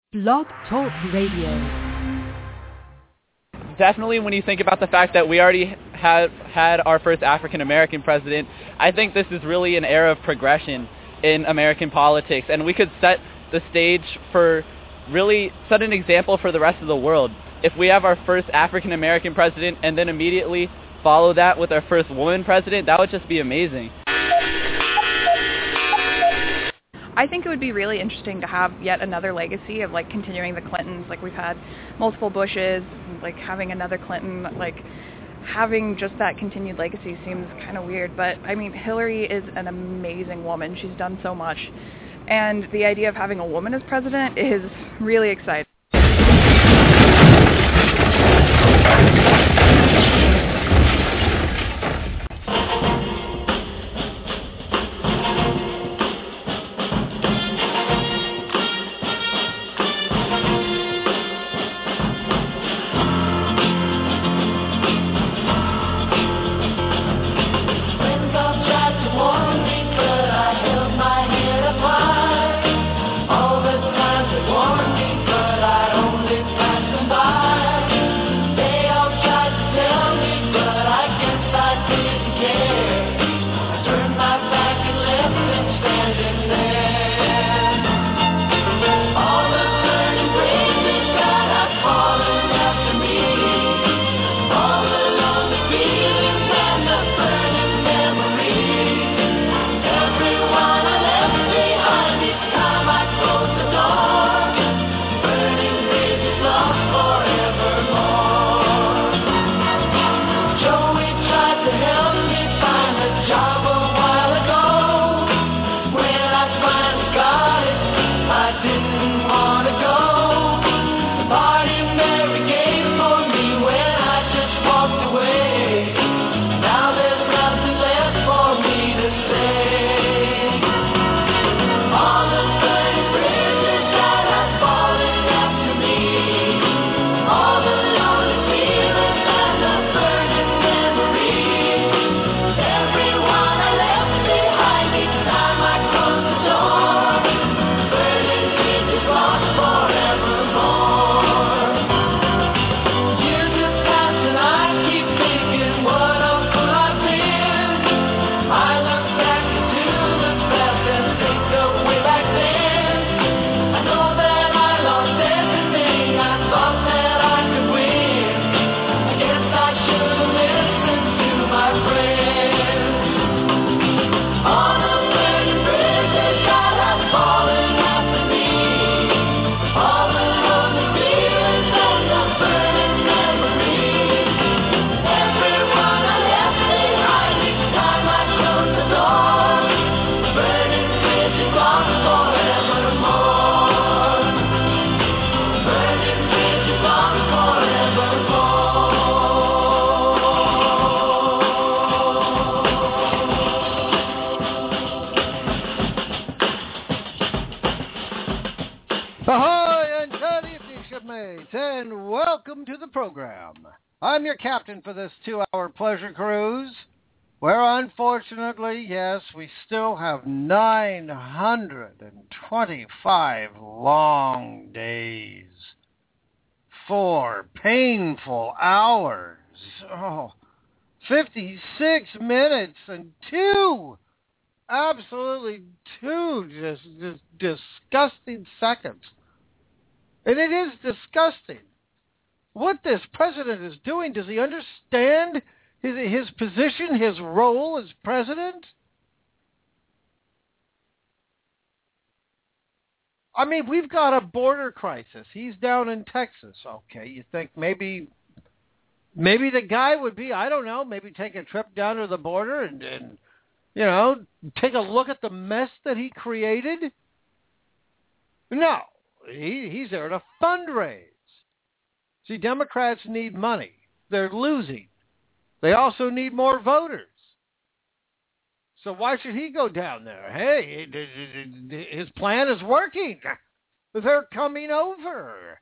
Blog Talk Radio. Definitely when you think about the fact that we already have had our first African American president, I think this is really an era of progression in American politics, and we could set the stage for really set an example for the rest of the world. If we have our first African American president and then immediately follow that with our first woman president, that would just be amazing. I think it would be really interesting to have yet another legacy of continuing the Clintons. We've had multiple Bushes, having another Clinton, having just that continued legacy seems kind of weird. But I mean, Hillary is an amazing woman. She's done so much. And the idea of having a woman as president is really exciting. I'm your captain for this 2-hour pleasure cruise, where unfortunately, yes, we still have 925 long days, 4 painful hours, 56 minutes, and 2 just disgusting seconds. And it is disgusting. What this president is doing, does he understand his position, his role as president? I mean, we've got a border crisis. He's down in Texas. Okay, you think maybe the guy would be, I don't know, maybe take a trip down to the border and take a look at the mess that he created? No, he's there to fundraise. See, Democrats need money. They're losing. They also need more voters. So why should he go down there? Hey, his plan is working. They're coming over.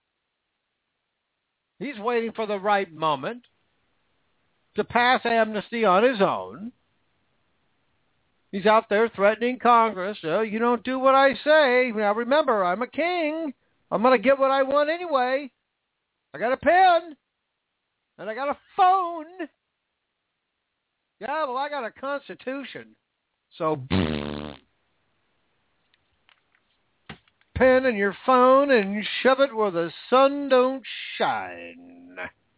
He's waiting for the right moment to pass amnesty on his own. He's out there threatening Congress. Oh, you don't do what I say. Now remember, I'm a king. I'm going to get what I want anyway. I got a pen, and I got a phone. Yeah, well, I got a constitution. So, pen and your phone and shove it where the sun don't shine.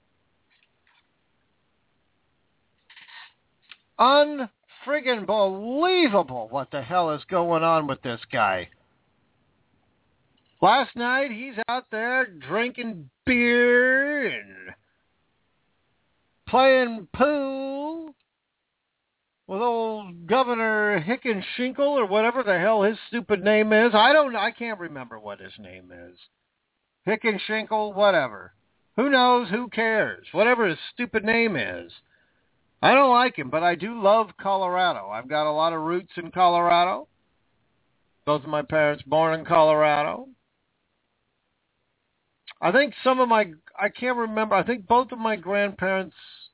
Unfriggin' believable what the hell is going on with this guy. Last night, he's out there drinking beer and playing pool with old Governor Hickenshinkle or whatever the hell his stupid name is. I can't remember what his name is. Hickenshinkle, whatever. Who knows? Who cares? Whatever his stupid name is. I don't like him, but I do love Colorado. I've got a lot of roots in Colorado. Both of my parents born in Colorado. I think I can't remember, I think both of my grandparents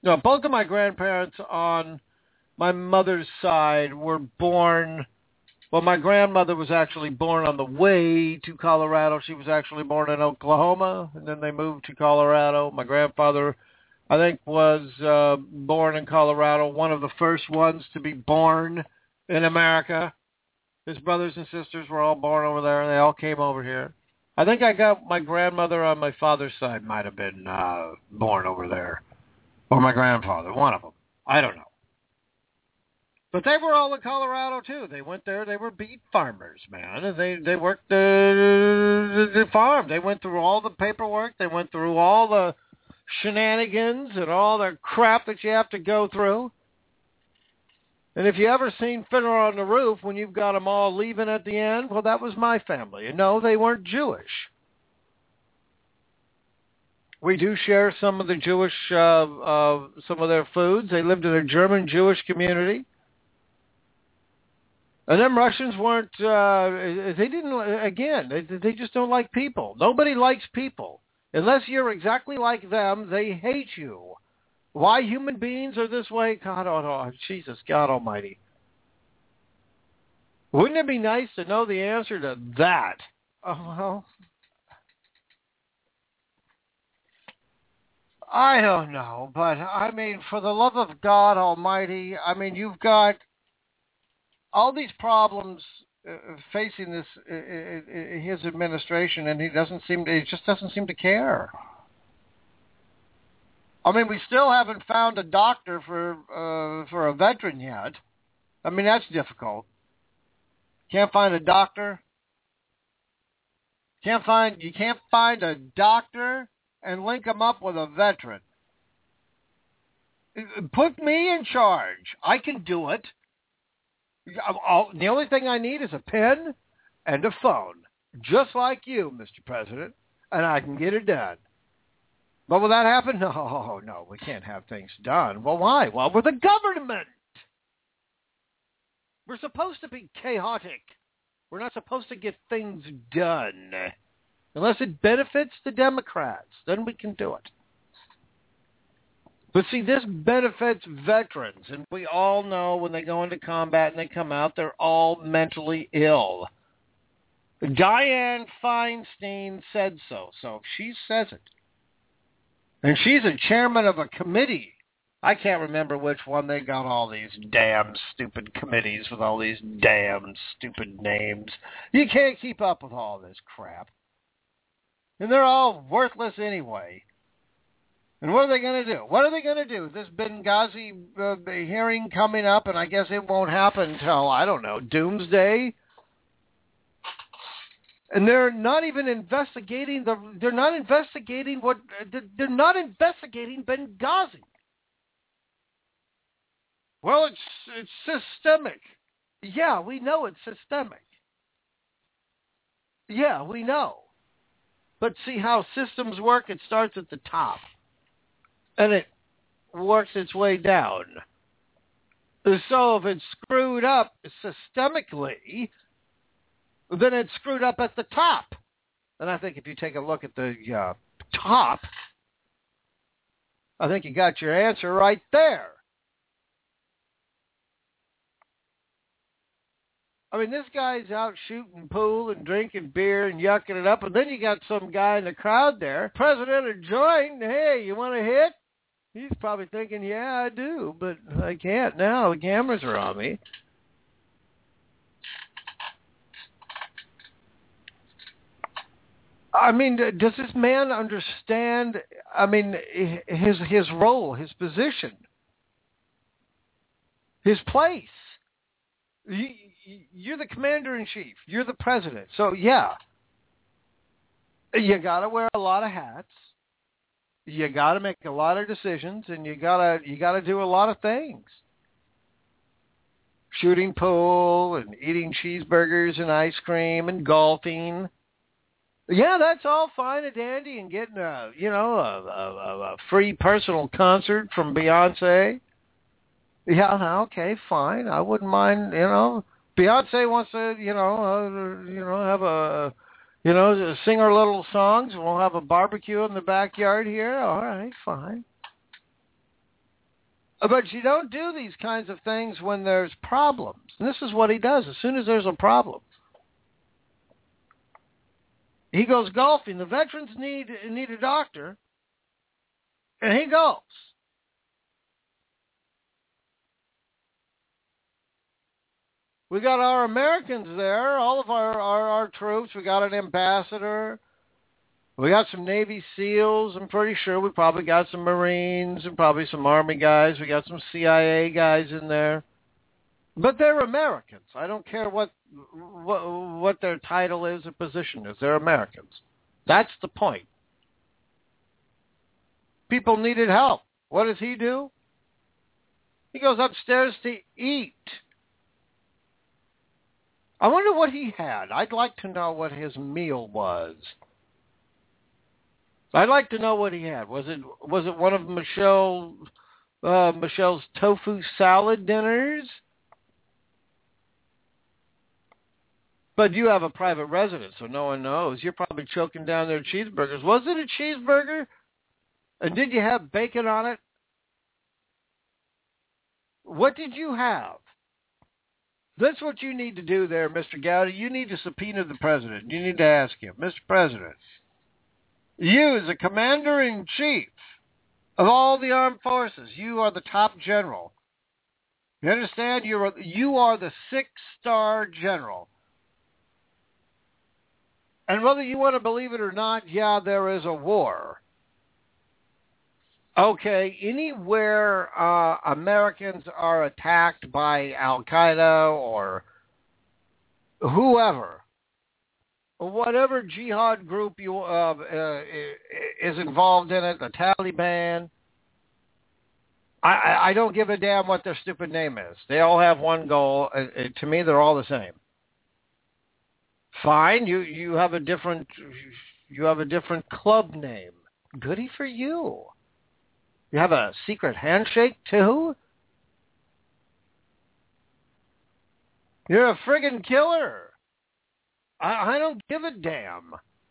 on my mother's side were born, well, my grandmother was actually born on the way to Colorado. She was actually born in Oklahoma, and then they moved to Colorado. My grandfather, I think, was born in Colorado, one of the first ones to be born in America. His brothers and sisters were all born over there, and they all came over here. I think I got my grandmother on my father's side might have been born over there. Or my grandfather, one of them. I don't know. But they were all in Colorado, too. They went there. They were beet farmers, man. And they worked the farm. They went through all the paperwork. They went through all the shenanigans and all the crap that you have to go through. And if you ever seen Fiddler on the Roof, when you've got them all leaving at the end, well, that was my family. And no, they weren't Jewish. We do share some of the Jewish, some of their foods. They lived in a German Jewish community. And them Russians weren't, they just don't like people. Nobody likes people. Unless you're exactly like them, they hate you. Why human beings are this way? God, oh, Jesus, God almighty. Wouldn't it be nice to know the answer to that? Oh, well, I don't know, but I mean, for the love of God almighty, I mean, you've got all these problems facing this his administration, and he just doesn't seem to care. I mean, we still haven't found a doctor for a veteran yet. I mean, that's difficult. Can't find a doctor. You can't find a doctor and link them up with a veteran. Put me in charge. I can do it. The only thing I need is a pen and a phone, just like you, Mr. President, and I can get it done. But will that happen? No, we can't have things done. Well, why? Well, we're the government. We're supposed to be chaotic. We're not supposed to get things done. Unless it benefits the Democrats, then we can do it. But see, this benefits veterans, and we all know when they go into combat and they come out, they're all mentally ill. Dianne Feinstein said so, so if she says it, and she's a chairman of a committee. I can't remember which one. They got all these damn stupid committees with all these damn stupid names. You can't keep up with all this crap. And they're all worthless anyway. And what are they going to do? What are they going to do? This Benghazi hearing coming up, and I guess it won't happen until, I don't know, doomsday? And they're not even investigating they're not investigating Benghazi. Well, it's systemic. Yeah, we know it's systemic. Yeah, we know. But see how systems work? It starts at the top. And it works its way down. So if it's screwed up systemically, then it's screwed up at the top. And I think if you take a look at the top, I think you got your answer right there. I mean, this guy's out shooting pool and drinking beer and yucking it up, and then you got some guy in the crowd there. President of joint, hey, you want to hit? He's probably thinking, yeah, I do, but I can't now. The cameras are on me. I mean, does this man understand, I mean, his role, his position, his place? You're the commander-in-chief. You're the president. So, yeah, you got to wear a lot of hats. You got to make a lot of decisions, and you got to do a lot of things. Shooting pool and eating cheeseburgers and ice cream and golfing. Yeah, that's all fine and dandy, and getting a free personal concert from Beyonce. Yeah, okay, fine. I wouldn't mind. Beyonce wants to have sing her little songs. We'll have a barbecue in the backyard here. All right, fine. But you don't do these kinds of things when there's problems. And this is what he does. As soon as there's a problem, he goes golfing. The veterans need a doctor, and he goes. We got our Americans there, all of our troops. We got an ambassador. We got some Navy SEALs. I'm pretty sure we probably got some Marines and probably some Army guys. We got some CIA guys in there. But they're Americans. I don't care what their title is or position is. They're Americans. That's the point. People needed help. What does he do? He goes upstairs to eat. I wonder what he had. I'd like to know what his meal was. I'd like to know what he had. Was it one of Michelle's tofu salad dinners? But you have a private residence, so no one knows. You're probably choking down their cheeseburgers. Was it a cheeseburger? And did you have bacon on it? What did you have? That's what you need to do there, Mr. Gowdy. You need to subpoena the president. You need to ask him, Mr. President, you as a commander-in-chief of all the armed forces, you are the top general. You understand? You are the 6-star general. And whether you want to believe it or not, yeah, there is a war. Okay, anywhere Americans are attacked by Al-Qaeda or whoever, whatever jihad group is involved in it, the Taliban, I don't give a damn what their stupid name is. They all have one goal. To me, they're all the same. Fine, you have a different club name. Goody for you. You have a secret handshake, too? You're a friggin' killer. I don't give a damn.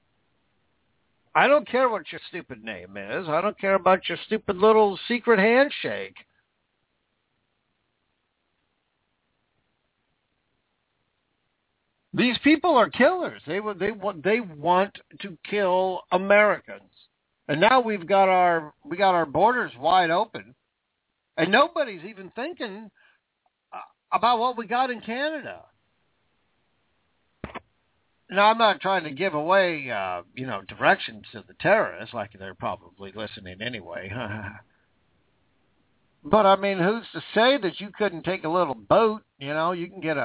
I don't care what your stupid name is. I don't care about your stupid little secret handshake. These people are killers. They want to kill Americans. And now we got our borders wide open, and nobody's even thinking about what we got in Canada. Now, I'm not trying to give away, directions to the terrorists, like they're probably listening anyway. But I mean, who's to say that you couldn't take a little boat? You can get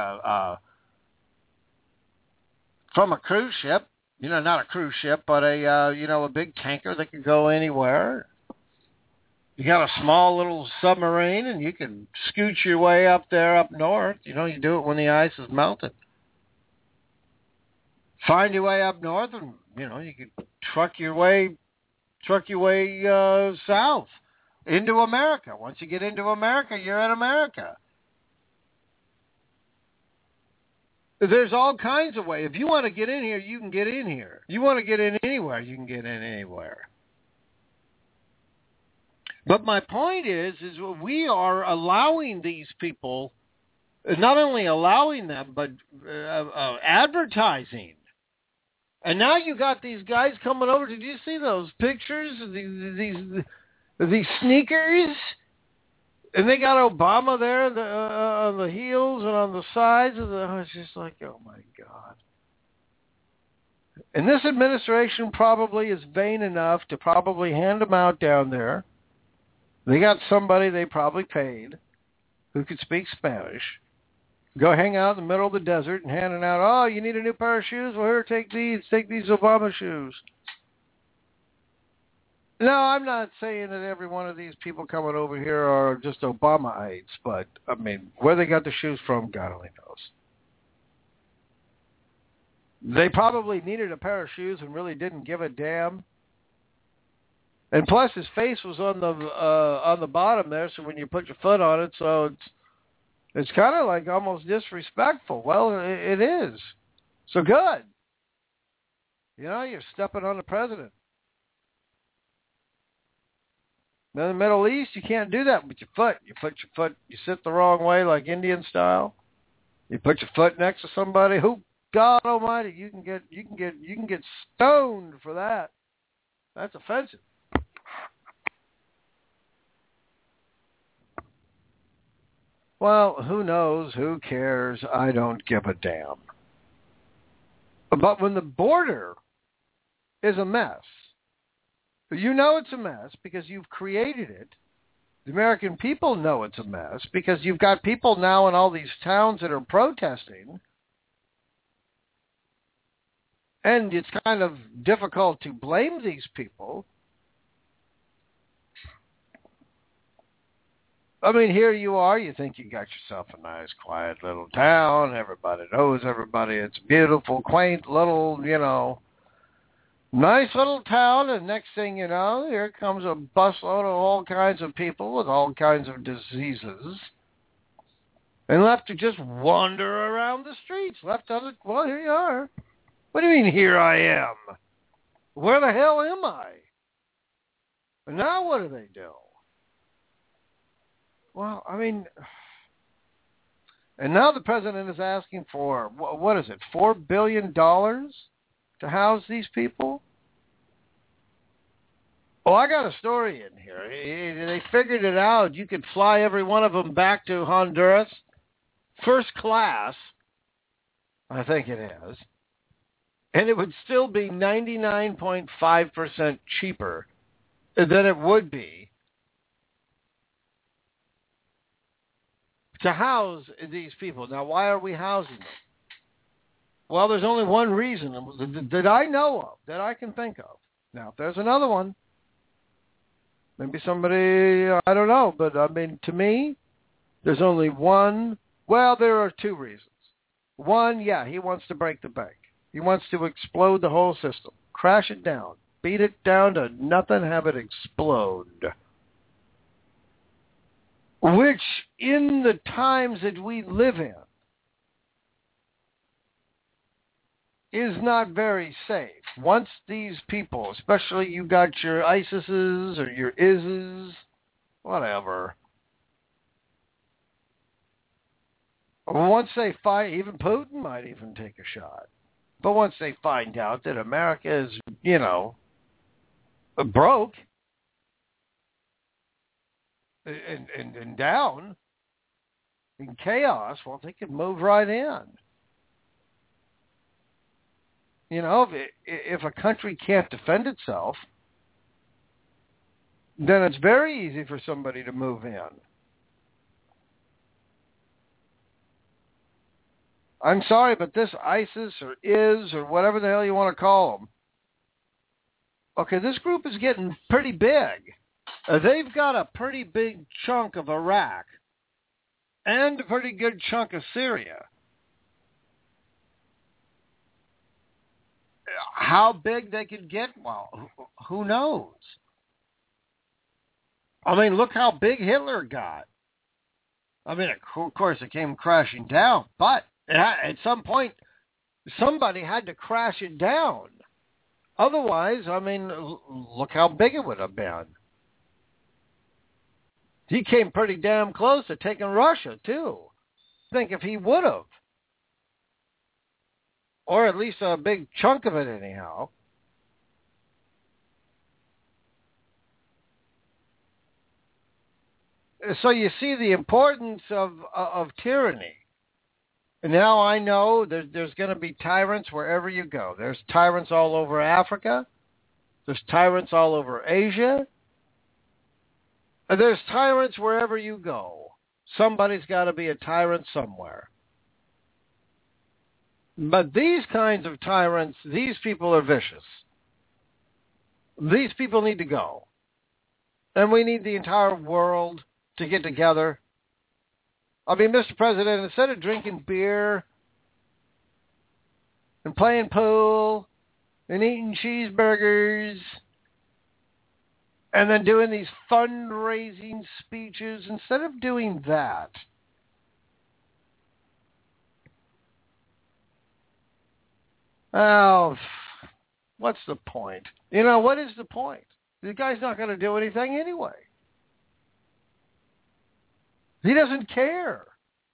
from a cruise ship. Not a cruise ship, but a big tanker that can go anywhere. You got a small little submarine, and you can scoot your way up there, up north. You do it when the ice is melted. Find your way up north, and you can truck your way south into America. Once you get into America, you're in America. There's all kinds of ways. If you want to get in here, you can get in here. You want to get in anywhere, you can get in anywhere. But my point is we are allowing these people not only allowing them, but advertising. And now you got these guys coming over. Did you see those pictures of these sneakers? And they got Obama there on the heels and on the sides of the. I was just like, oh my God. And this administration probably is vain enough to probably hand them out down there. They got somebody they probably paid who could speak Spanish. Go hang out in the middle of the desert and handing out, oh, you need a new pair of shoes? Well, here, take these Obama shoes. No, I'm not saying that every one of these people coming over here are just Obamaites, but, I mean, where they got the shoes from, God only knows. They probably needed a pair of shoes and really didn't give a damn. And plus, his face was on the bottom there, so when you put your foot on it, so it's kind of like almost disrespectful. Well, it is. So good. You know, you're stepping on the president. In the Middle East, you can't do that with your foot. You sit the wrong way, like Indian style. You put your foot next to somebody. Who, God Almighty, you can get stoned for that. That's offensive. Well, who knows? Who cares? I don't give a damn. But when the border is a mess, you know it's a mess because you've created it. The American people know it's a mess because you've got people now in all these towns that are protesting. And it's kind of difficult to blame these people. I mean, here you are. You think you got yourself a nice, quiet little town. Everybody knows everybody. It's beautiful, quaint little, nice little town. And next thing you know, here comes a busload of all kinds of people with all kinds of diseases. And left to just wander around the streets. Well, here you are. What do you mean, here I am? Where the hell am I? And now what do they do? Well, I mean, and now the president is asking for, what is it, $4 billion to house these people? Oh, I got a story in here. They figured it out. You could fly every one of them back to Honduras, first class, I think it is, and it would still be 99.5% cheaper than it would be to house these people. Now, why are we housing them? Well, there's only one reason that I know of, that I can think of. Now, if there's another one, maybe somebody, I don't know, but I mean, to me, there's only one. Well, there are two reasons. One, yeah, he wants to break the bank. He wants to explode the whole system, crash it down, beat it down to nothing, have it explode. Which, in the times that we live in, is not very safe. Once these people, especially you got your ISISes or your ISIS, whatever, once they find, even Putin might even take a shot. But once they find out that America is, broke, and down, in chaos, well, they can move right in. If a country can't defend itself, then it's very easy for somebody to move in. I'm sorry, but this ISIS or IS or whatever the hell you want to call them, okay, this group is getting pretty big. They've got a pretty big chunk of Iraq and a pretty good chunk of Syria. How big they could get, well, who knows? I mean, look how big Hitler got. I mean, of course, it came crashing down, but at some point, somebody had to crash it down. Otherwise, I mean, look how big it would have been. He came pretty damn close to taking Russia, too. think if he would have, or at least a big chunk of it anyhow, so you see the importance of tyranny. And now I know there's going to be tyrants wherever you go. There's tyrants all over Africa. There's tyrants all over Asia. And there's tyrants wherever you go. Somebody's got to be a tyrant somewhere. But these kinds of tyrants, these people are vicious. These people need to go. And we need the entire world to get together. I mean, Mr. President, instead of drinking beer and playing pool and eating cheeseburgers and then doing these fundraising speeches, instead of doing that, oh, what's the point? You know, what is the point? The guy's not going to do anything anyway. He doesn't care.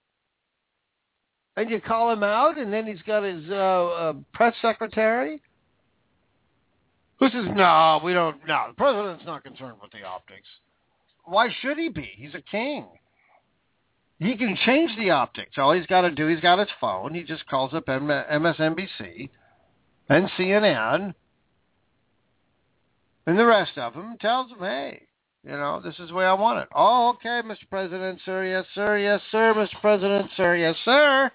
And you call him out, and then he's got his press secretary who says, no, the president's not concerned with the optics. Why should he be? He's a king. He can change the optics. All he's got to do, he's got his phone. He just calls up MSNBC and CNN and the rest of them, tells them, hey, you know, this is the way I want it. Oh, okay, Mr. President, sir, yes, sir, yes, sir, Mr. President, sir, yes, sir.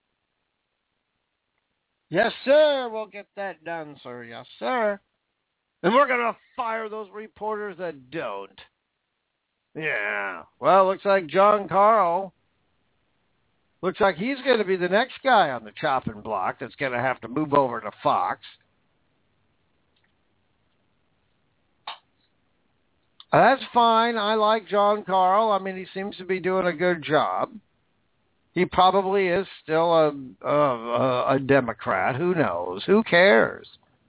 Yes, sir, we'll get that done, sir, yes, sir. And we're going to fire those reporters that don't. Yeah. Well, looks like John Carl, looks like he's going to be the next guy on the chopping block that's going to have to move over to Fox. That's fine. I like John Carl. I mean, he seems to be doing a good job. He probably is still a Democrat. Who knows? Who cares?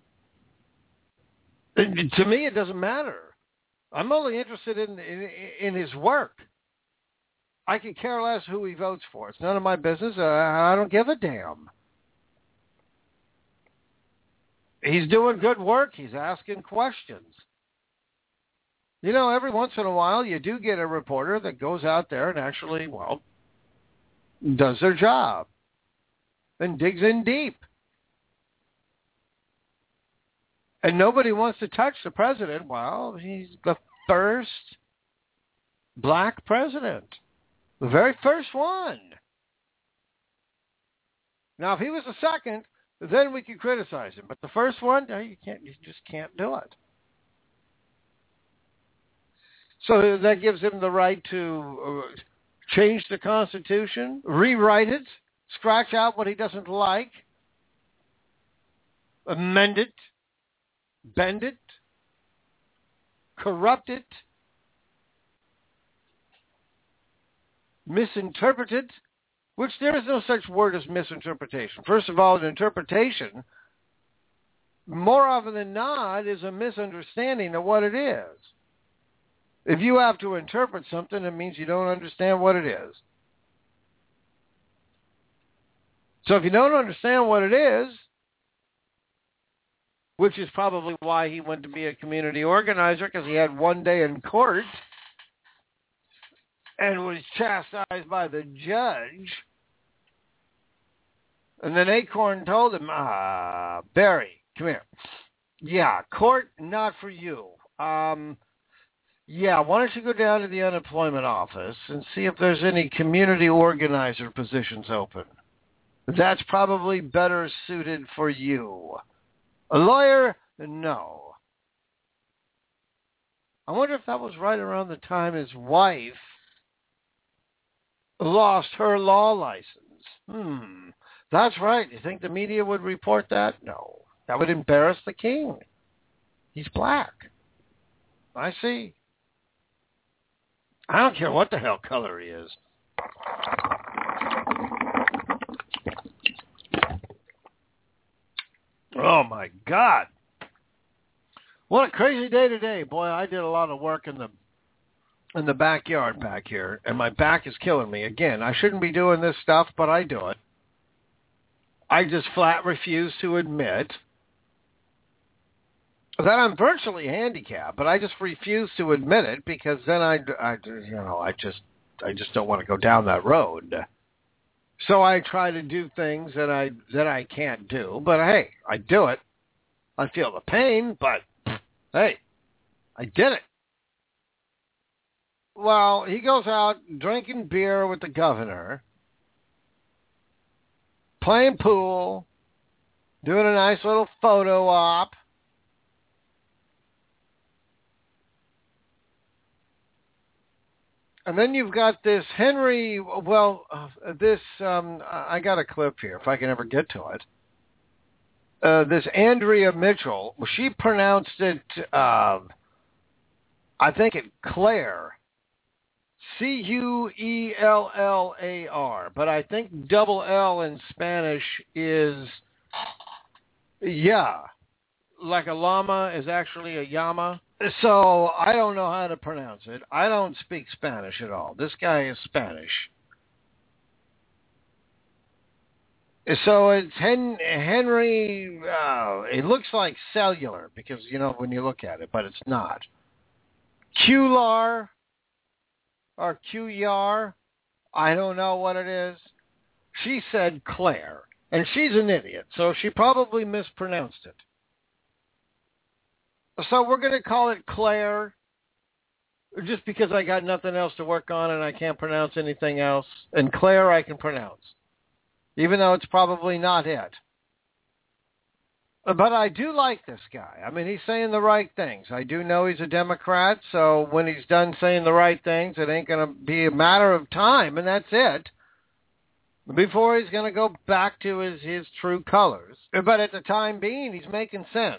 To me, it doesn't matter. I'm only interested in his work. I could care less who he votes for. It's none of my business. I don't give a damn. He's doing good work. He's asking questions. You know, every once in a while, you do get a reporter that goes out there and actually, well, does their job and digs in deep. And nobody wants to touch the president. Well, he's the first black president, the very first one. Now, if he was the second, then we could criticize him. But the first one, no, you just can't do it. So that gives him the right to change the Constitution, rewrite it, scratch out what he doesn't like, amend it, bend it, corrupt it, misinterpret it, which there is no such word as misinterpretation. First of all, an interpretation, more often than not, is a misunderstanding of what it is. If you have to interpret something, it means you don't understand what it is. So if you don't understand what it is, which is probably why he went to be a community organizer, because he had one day in court and was chastised by the judge. And then Acorn told him, Barry, come here. Yeah, court, not for you. Yeah, why don't you go down to the unemployment office and see if there's any community organizer positions open. That's probably better suited for you. A lawyer? No. I wonder if that was right around the time his wife lost her law license. That's right. You think the media would report that? No. That would embarrass the king. He's black. I see. I don't care what the hell color he is. Oh, my God. What a crazy day today. Boy, I did a lot of work in the in the backyard back here, and my back is killing me. Again, I shouldn't be doing this stuff, but I do it. I just flat refuse to admit that I'm virtually handicapped, but I just refuse to admit it because then I just don't want to go down that road. So I try to do things that I can't do, but hey, I do it. I feel the pain, but hey, I did it. Well, he goes out drinking beer with the governor, playing pool, doing a nice little photo op. And then you've got this Henry, I got a clip here, if I can ever get to it. This Andrea Mitchell, she pronounced it, I think it Claire, Cuellar, but I think double L in Spanish is, like a llama is actually a llama. So I don't know how to pronounce it. I don't speak Spanish at all. This guy is Spanish. So it's Henry, it looks like cellular because, when you look at it, but it's not. Cuellar or Cuellar, I don't know what it is. She said Claire, and she's an idiot, so she probably mispronounced it. So we're going to call it Claire, just because I got nothing else to work on and I can't pronounce anything else. And Claire I can pronounce, even though it's probably not it. But I do like this guy. I mean, he's saying the right things. I do know he's a Democrat, so when he's done saying the right things, it ain't going to be a matter of time, and that's it, before he's going to go back to his true colors. But at the time being, he's making sense.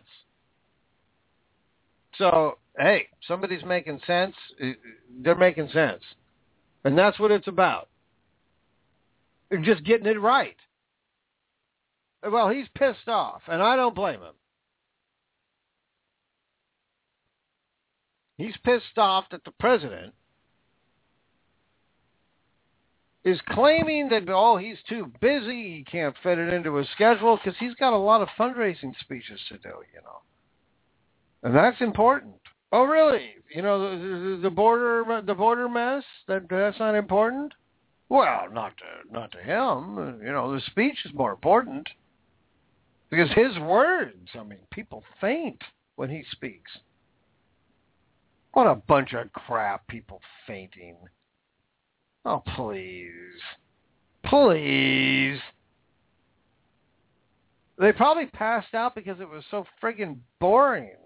So, hey, somebody's making sense. They're making sense. And that's what it's about. Just getting it right. Well, he's pissed off, and I don't blame him. He's pissed off that the president is claiming that, he's too busy, he can't fit it into his schedule, because he's got a lot of fundraising speeches to do, And that's important. Oh, really? The border mess? That's not important? Well, not to him. The speech is more important. Because his words, people faint when he speaks. What a bunch of crap, people fainting. Oh, please. Please. They probably passed out because it was so friggin' boring.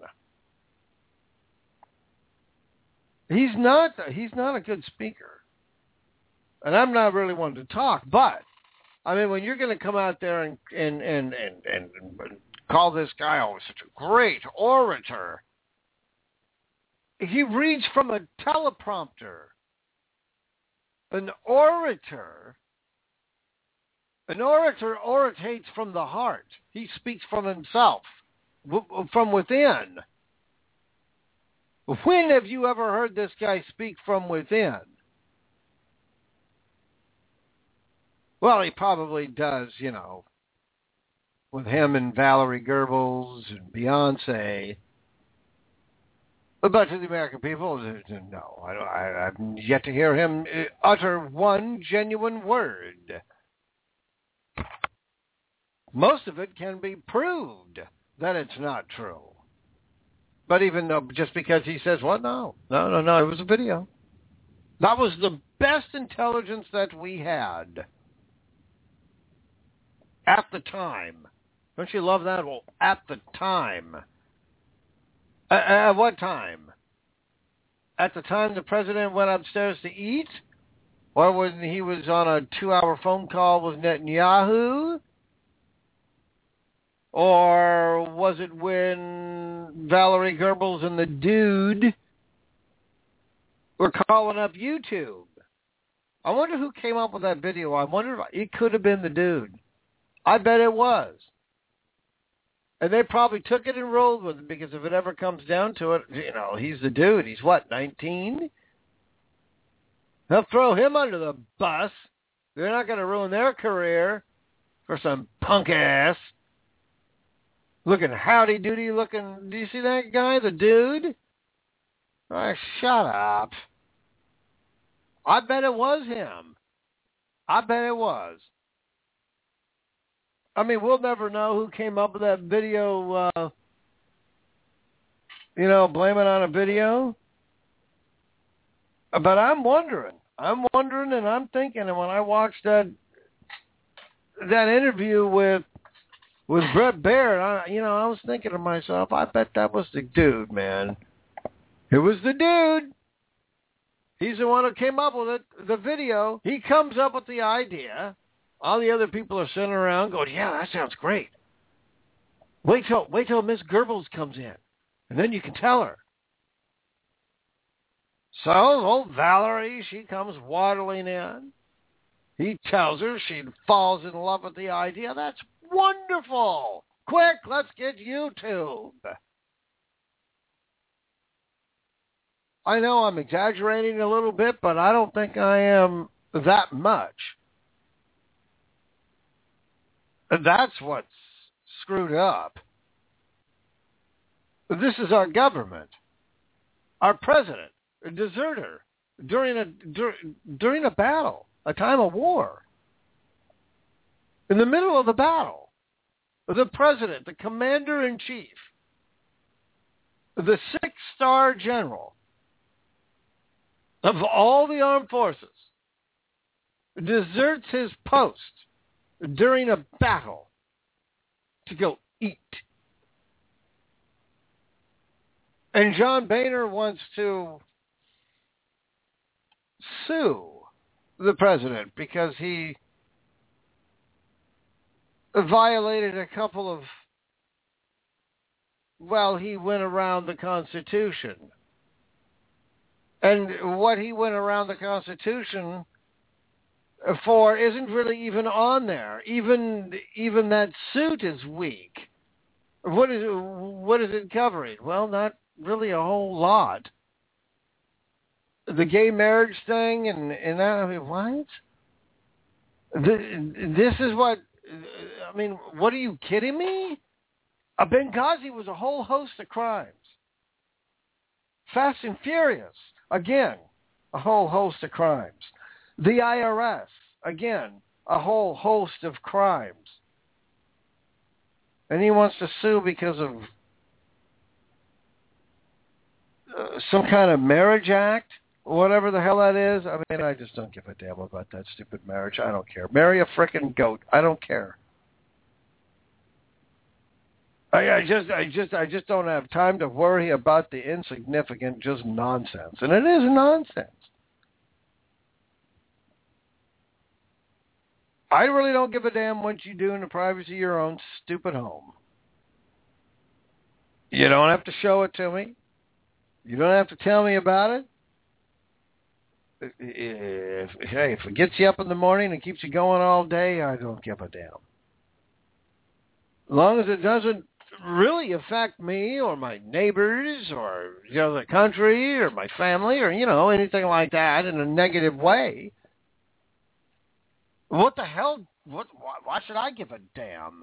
He's not a good speaker. And I'm not really one to talk, but when you're going to come out there and call this guy such a great orator, he reads from a teleprompter. An orator orates from the heart. He speaks from himself, from within. When have you ever heard this guy speak from within? Well, he probably does, with him and Valerie Goebbels and Beyonce. But to the American people, no, I've yet to hear him utter one genuine word. Most of it can be proved that it's not true. But even though, just because he says, no, it was a video. That was the best intelligence that we had at the time. Don't you love that? Well, at the time. At what time? At the time the president went upstairs to eat? Or when he was on a 2-hour phone call with Netanyahu? Or was it when Valerie Goebbels and the dude were calling up YouTube? I wonder who came up with that video. I wonder if it could have been the dude. I bet it was. And they probably took it and rolled with it, because if it ever comes down to it, he's the dude. He's what, 19? They'll throw him under the bus. They're not going to ruin their career for some punk ass. Looking howdy-doody looking. Do you see that guy, the dude? Oh, shut up. I bet it was him. I bet it was. I mean, we'll never know who came up with that video, blame it on a video. But I'm wondering and I'm thinking, and when I watched that interview with Bret Baier, I was thinking to myself, I bet that was the dude, man. It was the dude. He's the one who came up with it, the video. He comes up with the idea. All the other people are sitting around going, yeah, that sounds great. Wait till Miss Goebbels comes in, and then you can tell her. So old Valerie, she comes waddling in. He tells her, she falls in love with the idea. That's wonderful. Quick, let's get YouTube. I know I'm exaggerating a little bit, but I don't think I am that much. That's what's screwed up. This is our government. Our president, a deserter during a battle, a time of war. In the middle of the battle, the president, the commander-in-chief, the 6-star general of all the armed forces, deserts his post during a battle to go eat. And John Boehner wants to sue the president because he violated a couple of, he went around the Constitution. And what he went around the Constitution for isn't really even on there. Even that suit is weak. What is it covering? Well, not really a whole lot. The gay marriage thing and that, I mean, what? This is what, I mean, what, are you kidding me? Benghazi was a whole host of crimes. Fast and Furious, again, a whole host of crimes. The IRS, again, a whole host of crimes. And he wants to sue because of some kind of marriage act, whatever the hell that is. I mean, I just don't give a damn about that stupid marriage. I don't care. Marry a frickin' goat. I don't care. I just don't have time to worry about the insignificant, just nonsense. And it is nonsense. I really don't give a damn what you do in the privacy of your own stupid home. You don't have to show it to me. You don't have to tell me about it. If it gets you up in the morning and keeps you going all day, I don't give a damn. As long as it doesn't really affect me or my neighbors or the country or my family or anything like that in a negative way. What the hell? Why should I give a damn?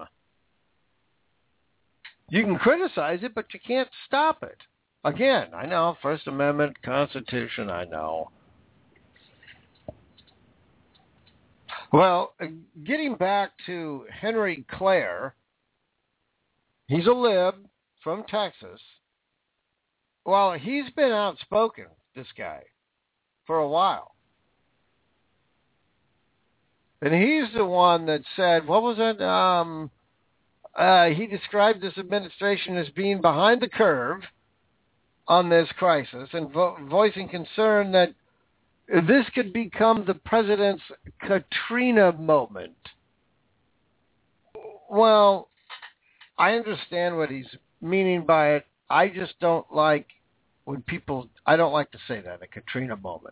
You can criticize it, but you can't stop it. Again, I know, First Amendment, Constitution, I know. Well, getting back to Henry Clare, he's a lib from Texas. Well, he's been outspoken, this guy, for a while. And he's the one that said, what was it? He described this administration as being behind the curve on this crisis and voicing concern that this could become the president's Katrina moment. Well, I understand what he's meaning by it. I just don't like when I don't like to say that, a Katrina moment.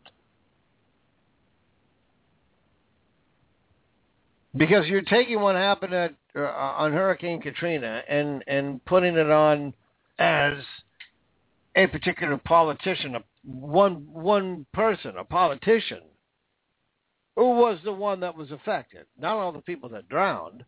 Because you're taking what happened on Hurricane Katrina and putting it on as a particular politician, one person, a politician, was the one that was affected, not all the people that drowned.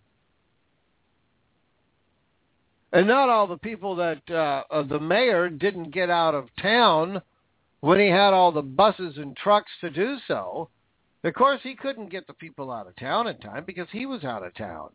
And not all the people that the mayor didn't get out of town when he had all the buses and trucks to do so. Of course, he couldn't get the people out of town in time because he was out of town.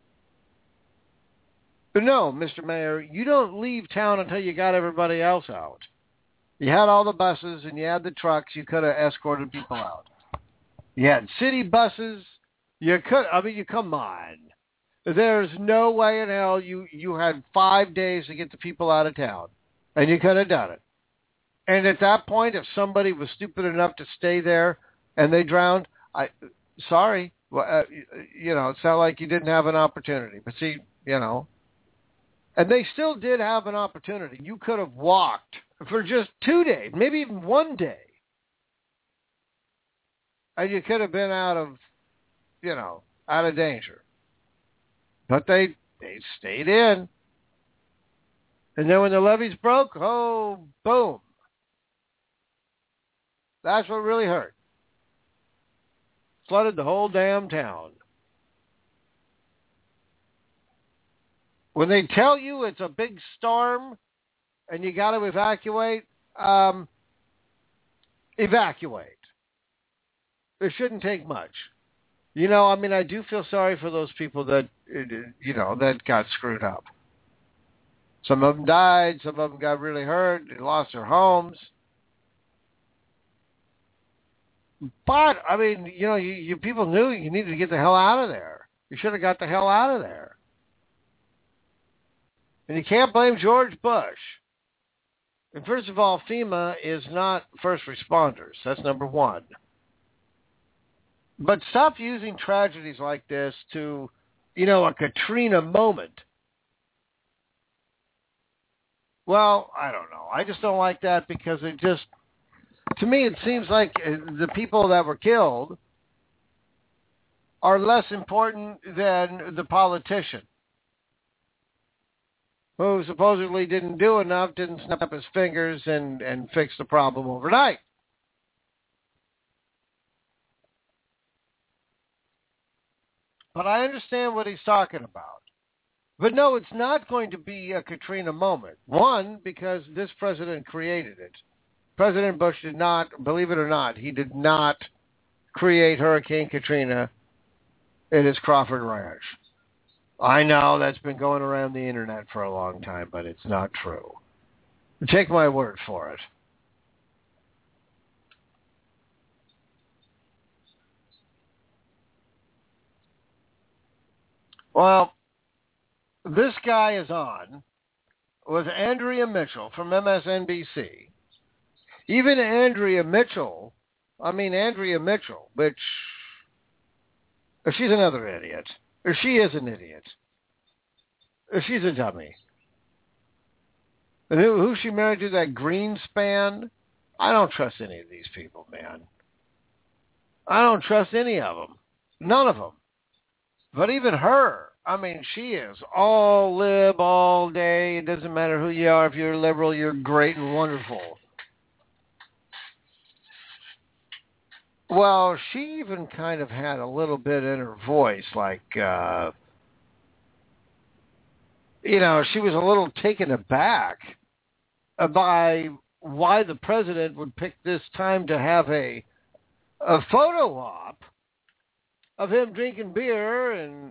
But no, Mr. Mayor, you don't leave town until you got everybody else out. You had all the buses and you had the trucks. You could have escorted people out. You had city buses. You could. I mean, come on. There's no way in hell you had 5 days to get the people out of town, and you could have done it. And at that point, if somebody was stupid enough to stay there and they drowned, sorry, it's not like you didn't have an opportunity. But see, and they still did have an opportunity. You could have walked for just 2 days, maybe even 1 day, and you could have been out of danger. But they stayed in. And then when the levees broke, oh, boom. That's what really hurt. Flooded the whole damn town. When they tell you it's a big storm and you got to evacuate, evacuate. It shouldn't take much. I do feel sorry for those people that, that got screwed up. Some of them died. Some of them got really hurt. They lost their homes. But, you people knew you needed to get the hell out of there. You should have got the hell out of there. And you can't blame George Bush. And first of all, FEMA is not first responders. That's number one. But stop using tragedies like this to, a Katrina moment. Well, I don't know. I just don't like that because to me, it seems like the people that were killed are less important than the politician who supposedly didn't do enough, didn't snap his fingers and fix the problem overnight. But I understand what he's talking about. But no, it's not going to be a Katrina moment. One, because this president created it. President Bush did not, believe it or not, he did not create Hurricane Katrina at his Crawford Ranch. I know that's been going around the internet for a long time, but it's not true. Take my word for it. Well, this guy is on with Andrea Mitchell from MSNBC. Even Andrea Mitchell, which, she's another idiot. Or she is an idiot. Or she's a dummy. And who's she married to, that Greenspan? I don't trust any of these people, man. I don't trust any of them. None of them. But even her, she is all lib all day. It doesn't matter who you are. If you're a liberal, you're great and wonderful. Well, she even kind of had a little bit in her voice, like, she was a little taken aback by why the president would pick this time to have a photo op of him drinking beer and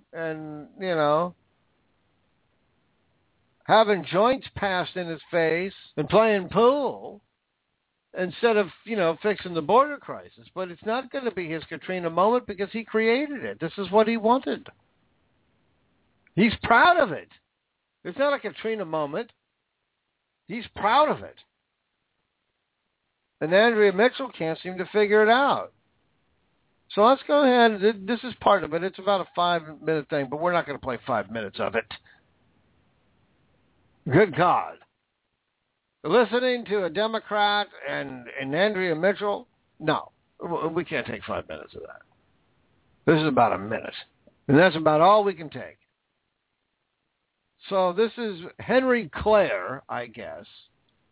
having joints passed in his face and playing pool instead of, fixing the border crisis. But it's not going to be his Katrina moment because he created it. This is what he wanted. He's proud of it. It's not a Katrina moment. He's proud of it. And Andrea Mitchell can't seem to figure it out. So let's go ahead. This is part of it. It's about a 5-minute thing, but we're not going to play 5 minutes of it. Good God. Listening to a Democrat and Andrea Mitchell? No, we can't take 5 minutes of that. This is about a minute. And that's about all we can take. So this is Henry Clare, I guess,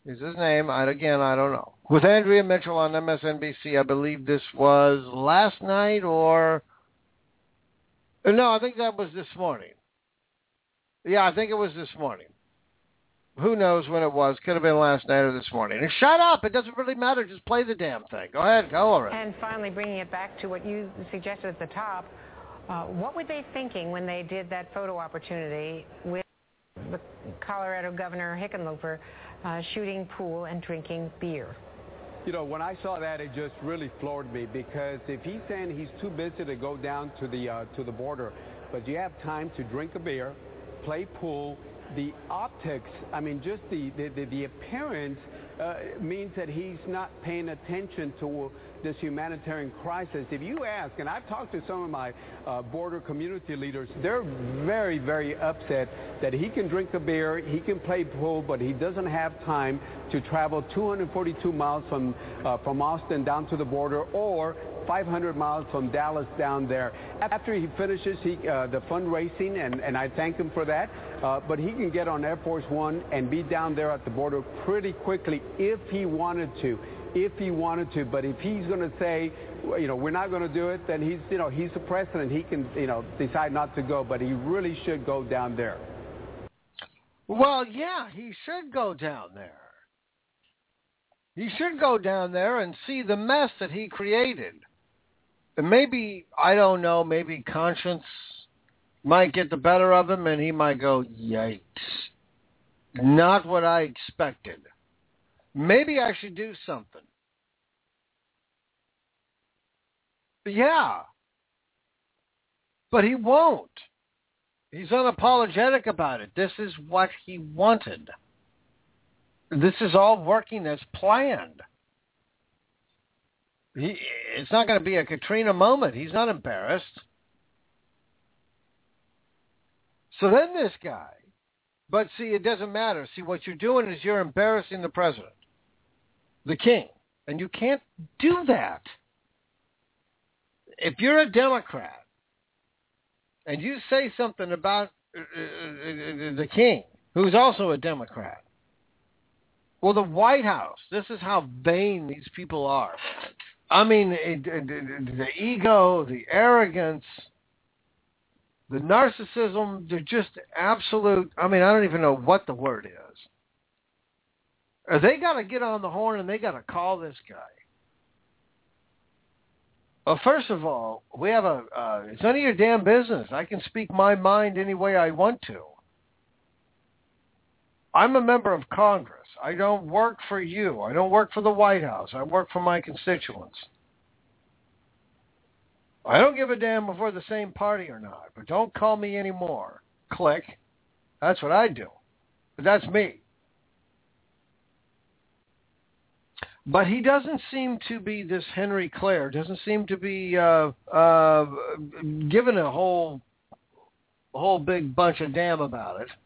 is his name. I don't know. With Andrea Mitchell on MSNBC. I believe this was last night or... No, I think that was this morning. Yeah, I think it was this morning. Who knows when it was? Could have been last night or this morning. And shut up! It doesn't really matter. Just play the damn thing. Go ahead. Go already. And finally, bringing it back to what you suggested at the top, what were they thinking when they did that photo opportunity with the Colorado Governor Hickenlooper shooting pool and drinking beer? You know, when I saw that, it just really floored me, because if he's saying he's too busy to go down to the border, but you have time to drink a beer, play pool, the optics, I mean, just the appearance means that he's not paying attention to this humanitarian crisis. If you ask, and I've talked to some of my border community leaders, they're very, very upset that he can drink a beer, he can play pool, but he doesn't have time to travel 242 miles from Austin down to the border, or 500 miles from Dallas down there. After he finishes the fundraising, and I thank him for that, but he can get on Air Force One and be down there at the border pretty quickly if he wanted to. But if he's going to say, you know, we're not going to do it, then he's the president. He can, decide not to go, but he really should go down there. Well, yeah, he should go down there. He should go down there and see the mess that he created. And maybe, I don't know, maybe conscience might get the better of him and he might go, yikes. Not what I expected. Maybe I should do something. Yeah. But he won't. He's unapologetic about it. This is what he wanted. This is all working as planned. It's not going to be a Katrina moment. He's not embarrassed. So then this guy, but see, it doesn't matter. See, what you're doing is you're embarrassing the president, the king, and you can't do that. If you're a Democrat and you say something about the king, who's also a Democrat, well, the White House, this is how vain these people are. I mean, the ego, the arrogance, the narcissism, they're just absolute, I mean, I don't even know what the word is. They got to get on the horn and they got to call this guy. Well, first of all, we have it's none of your damn business. I can speak my mind any way I want to. I'm a member of Congress. I don't work for you. I don't work for the White House. I work for my constituents. I don't give a damn if we're the same party or not, but don't call me anymore. Click. That's what I do. But that's me. But he doesn't seem to be, this Henry Clare, doesn't seem to be given a whole big bunch of damn about it.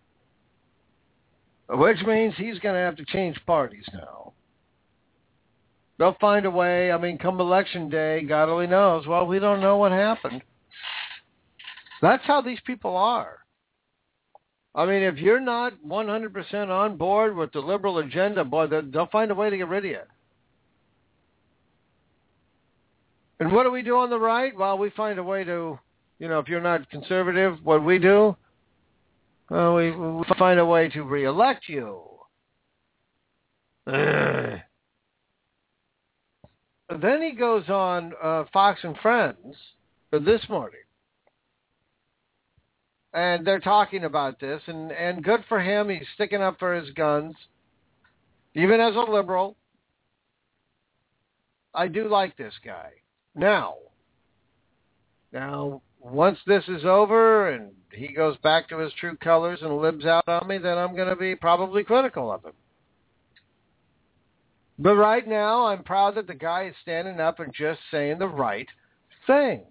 Which means he's going to have to change parties now. They'll find a way. I mean, come election day, God only knows. Well, we don't know what happened. That's how these people are. I mean, if you're not 100% on board with the liberal agenda, boy, they'll find a way to get rid of you. And what do we do on the right? Well, we find a way to, if you're not conservative, what we do? Well, we find a way to reelect you. Then he goes on Fox and Friends this morning. And they're talking about this, and good for him. He's sticking up for his guns, even as a liberal. I do like this guy. Now, once this is over and he goes back to his true colors and libs out on me, then I'm going to be probably critical of him. But right now, I'm proud that the guy is standing up and just saying the right thing.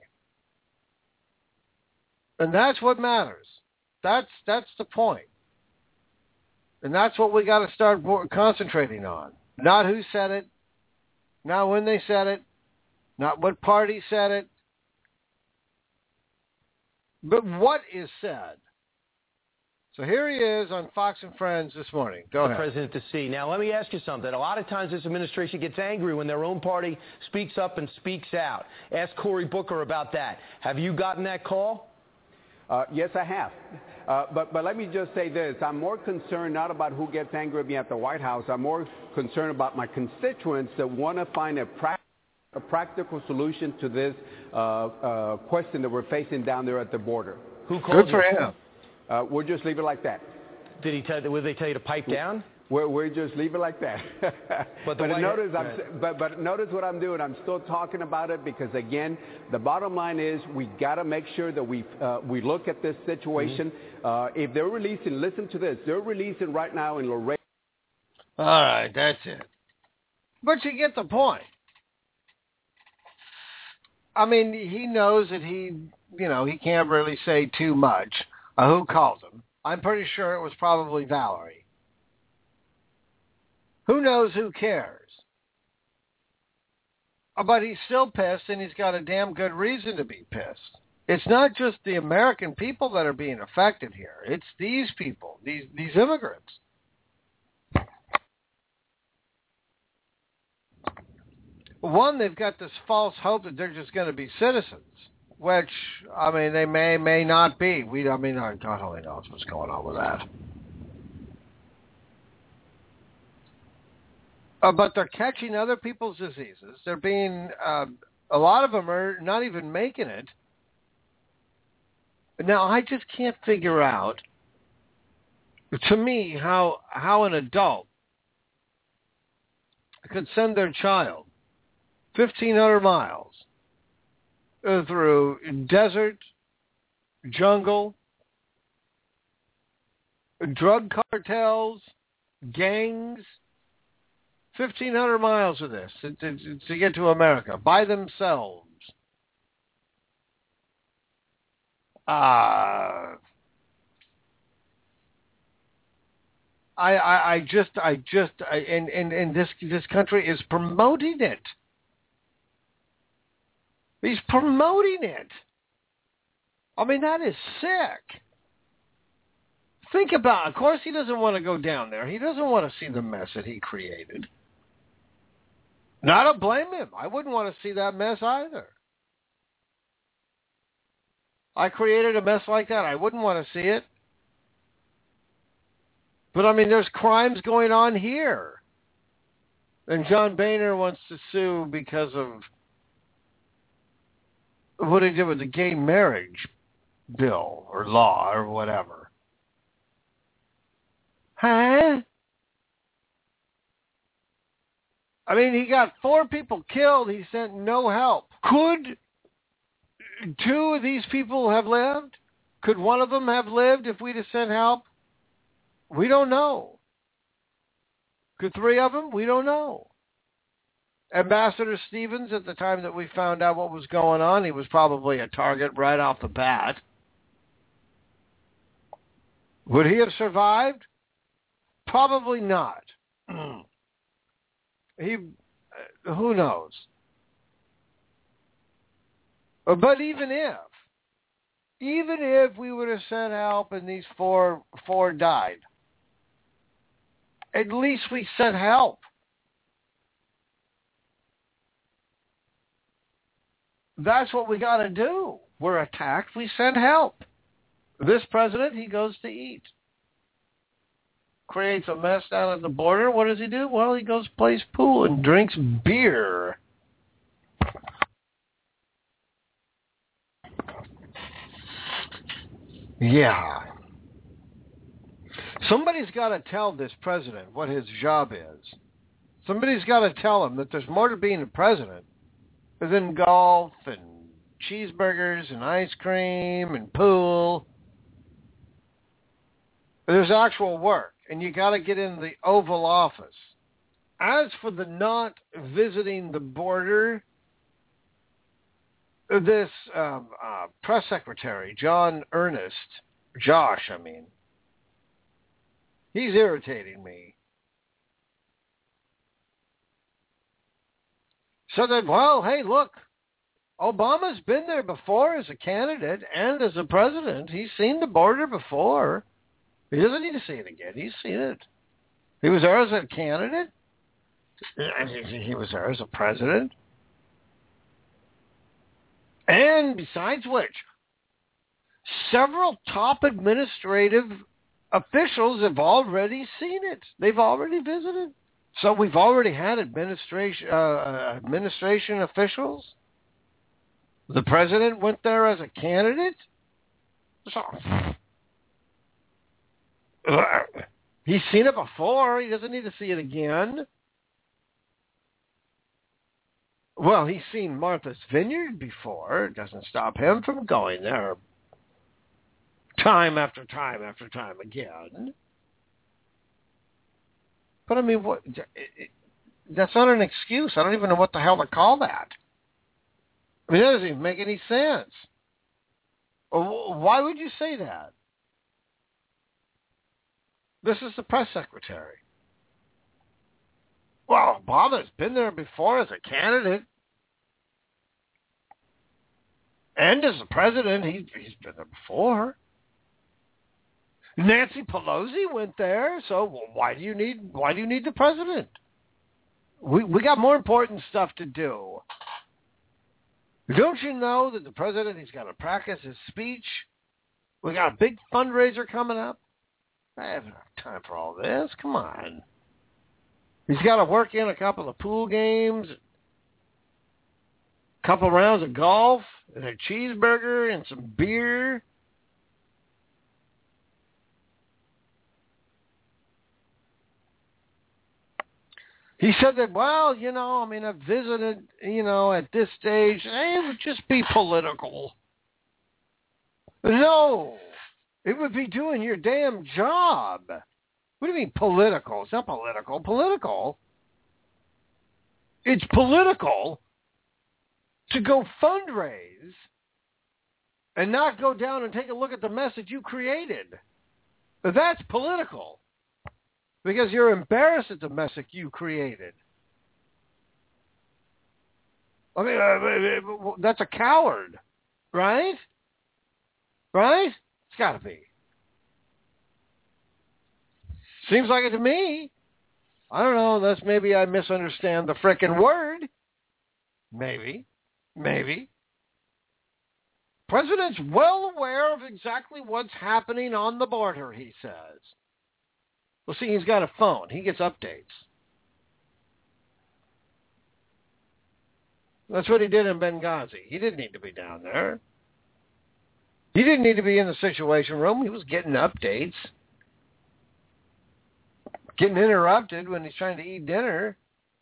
And that's what matters. That's the point. And that's what we got to start concentrating on. Not who said it, not when they said it, not what party said it, but what is said. So here he is on Fox and Friends this morning. Go ahead. The president to see. Now, let me ask you something. A lot of times this administration gets angry when their own party speaks up and speaks out. Ask Cory Booker about that. Have you gotten that call? Yes, I have. But let me just say this. I'm more concerned not about who gets angry at me at the White House. I'm more concerned about my constituents that want to find a practical solution to this question that we're facing down there at the border. Who called Good for you? him. We'll just leave it like that. Did they tell you to pipe down? We'll just leave it like that. But notice what I'm doing. I'm still talking about it because, again, the bottom line is we got to make sure that we look at this situation. If they're releasing, listen to this. They're releasing right now in Laredo. All right, that's it. But you get the point. I mean, he knows that he can't really say too much. Who called him? I'm pretty sure it was probably Valerie. Who knows? Who cares? But he's still pissed, and he's got a damn good reason to be pissed. It's not just the American people that are being affected here. It's these people, these immigrants. One, they've got this false hope that they're just going to be citizens, which, I mean, they may not be. God only knows what's going on with that. But they're catching other people's diseases. They're being, a lot of them are not even making it. Now, I just can't figure out, to me, how an adult could send their child 1,500 miles through desert, jungle, drug cartels, gangs, 1,500 miles of this to get to America by themselves. And this country is promoting it. He's promoting it. I mean, that is sick. Think about it. Of course, he doesn't want to go down there. He doesn't want to see the mess that he created. Now, I don't blame him. I wouldn't want to see that mess either. I created a mess like that. I wouldn't want to see it. But, I mean, there's crimes going on here. And John Boehner wants to sue because of what he did with the gay marriage bill or law or whatever. Huh? I mean, he got 4 people killed. He sent no help. Could 2 of these people have lived? Could one of them have lived if we'd have sent help? We don't know. Could 3 of them? We don't know. Ambassador Stevens, at the time that we found out what was going on, he was probably a target right off the bat. Would he have survived? Probably not. Who knows? But even if we would have sent help and these four died, at least we sent help. That's what we got to do. We're attacked. We send help. This president, he goes to eat. Creates a mess down at the border. What does he do? Well, he goes plays pool and drinks beer. Yeah. Somebody's got to tell this president what his job is. Somebody's got to tell him that there's more to being a president than golf and cheeseburgers and ice cream and pool. There's actual work, and you got to get in the Oval Office. As for the not visiting the border, this press secretary, Josh, he's irritating me. So that, well, hey, look, Obama's been there before as a candidate and as a president. He's seen the border before. He doesn't need to see it again. He's seen it. He was there as a candidate. He was there as a president. And besides which, several top administrative officials have already seen it. They've already visited. So we've already had administration officials. The president went there as a candidate. So, he's seen it before. He doesn't need to see it again. Well, he's seen Martha's Vineyard before. It doesn't stop him from going there time after time after time again. But I mean, what? That's not an excuse. I don't even know what the hell to call that. I mean, that doesn't even make any sense. Why would you say that? This is the press secretary. Well, Obama's been there before as a candidate. And as a president, he's been there before. Nancy Pelosi went there, so why do you need the president? We got more important stuff to do. Don't you know that the president, he's got to practice his speech? We got a big fundraiser coming up. I have enough time for all this. Come on. He's got to work in a couple of pool games, a couple of rounds of golf, and a cheeseburger and some beer. He said that, well, I've visited, at this stage, it would just be political. No, it would be doing your damn job. What do you mean political? It's not political. Political? It's political to go fundraise and not go down and take a look at the mess that you created. That's political. Because you're embarrassed at the mess that you created. I mean, that's a coward, right? Right? It's got to be. Seems like it to me. I don't know, unless maybe I misunderstand the frickin' word. Maybe. President's well aware of exactly what's happening on the border, he says. Well, see, he's got a phone. He gets updates. That's what he did in Benghazi. He didn't need to be down there. He didn't need to be in the Situation Room. He was getting updates. Getting interrupted when he's trying to eat dinner.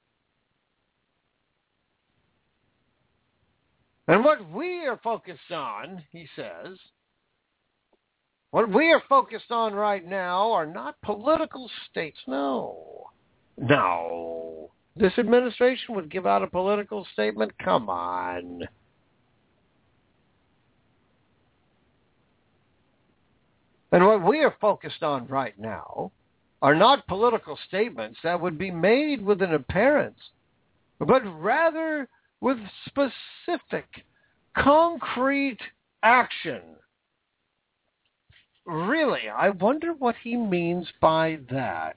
And what we are focused on, he says, what we are focused on right now are not political states. No. This administration would give out a political statement? Come on. And what we are focused on right now are not political statements that would be made with an appearance, but rather with specific, concrete action. Really, I wonder what he means by that.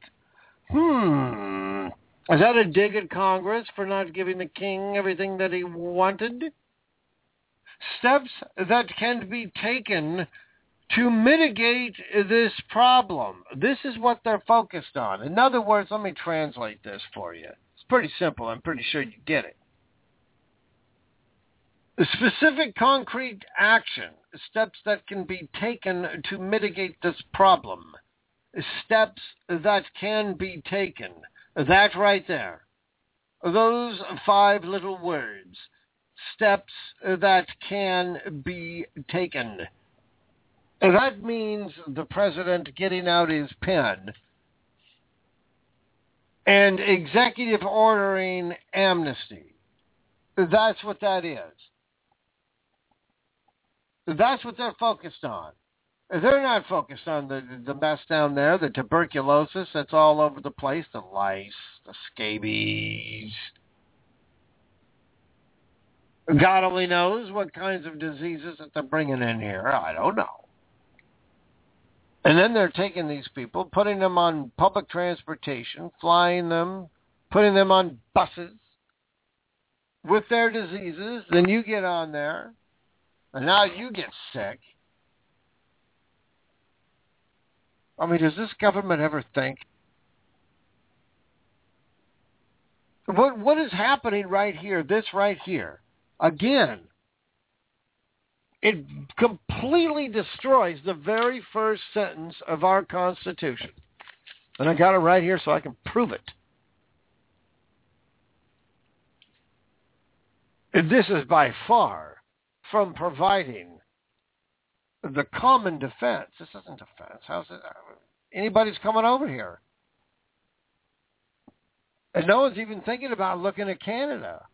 Is that a dig at Congress for not giving the king everything that he wanted? Steps that can be taken to mitigate this problem. This is what they're focused on. In other words, let me translate this for you. It's pretty simple. I'm pretty sure you get it. Specific concrete action, steps that can be taken to mitigate this problem. Steps that can be taken. That right there. Those 5 little words. Steps that can be taken. That means the president getting out his pen and executive ordering amnesty. That's what that is. That's what they're focused on. They're not focused on the mess down there, the tuberculosis that's all over the place, the lice, the scabies. God only knows what kinds of diseases that they're bringing in here. I don't know. And then they're taking these people, putting them on public transportation, flying them, putting them on buses with their diseases. Then you get on there, and now you get sick. I mean, does this government ever think? What is happening right here, this right here? Again, it completely destroys the very first sentence of our Constitution. And I got it right here so I can prove it. And this is by far from providing the common defense. This isn't defense. How's it? Anybody's coming over here. And no one's even thinking about looking at Canada.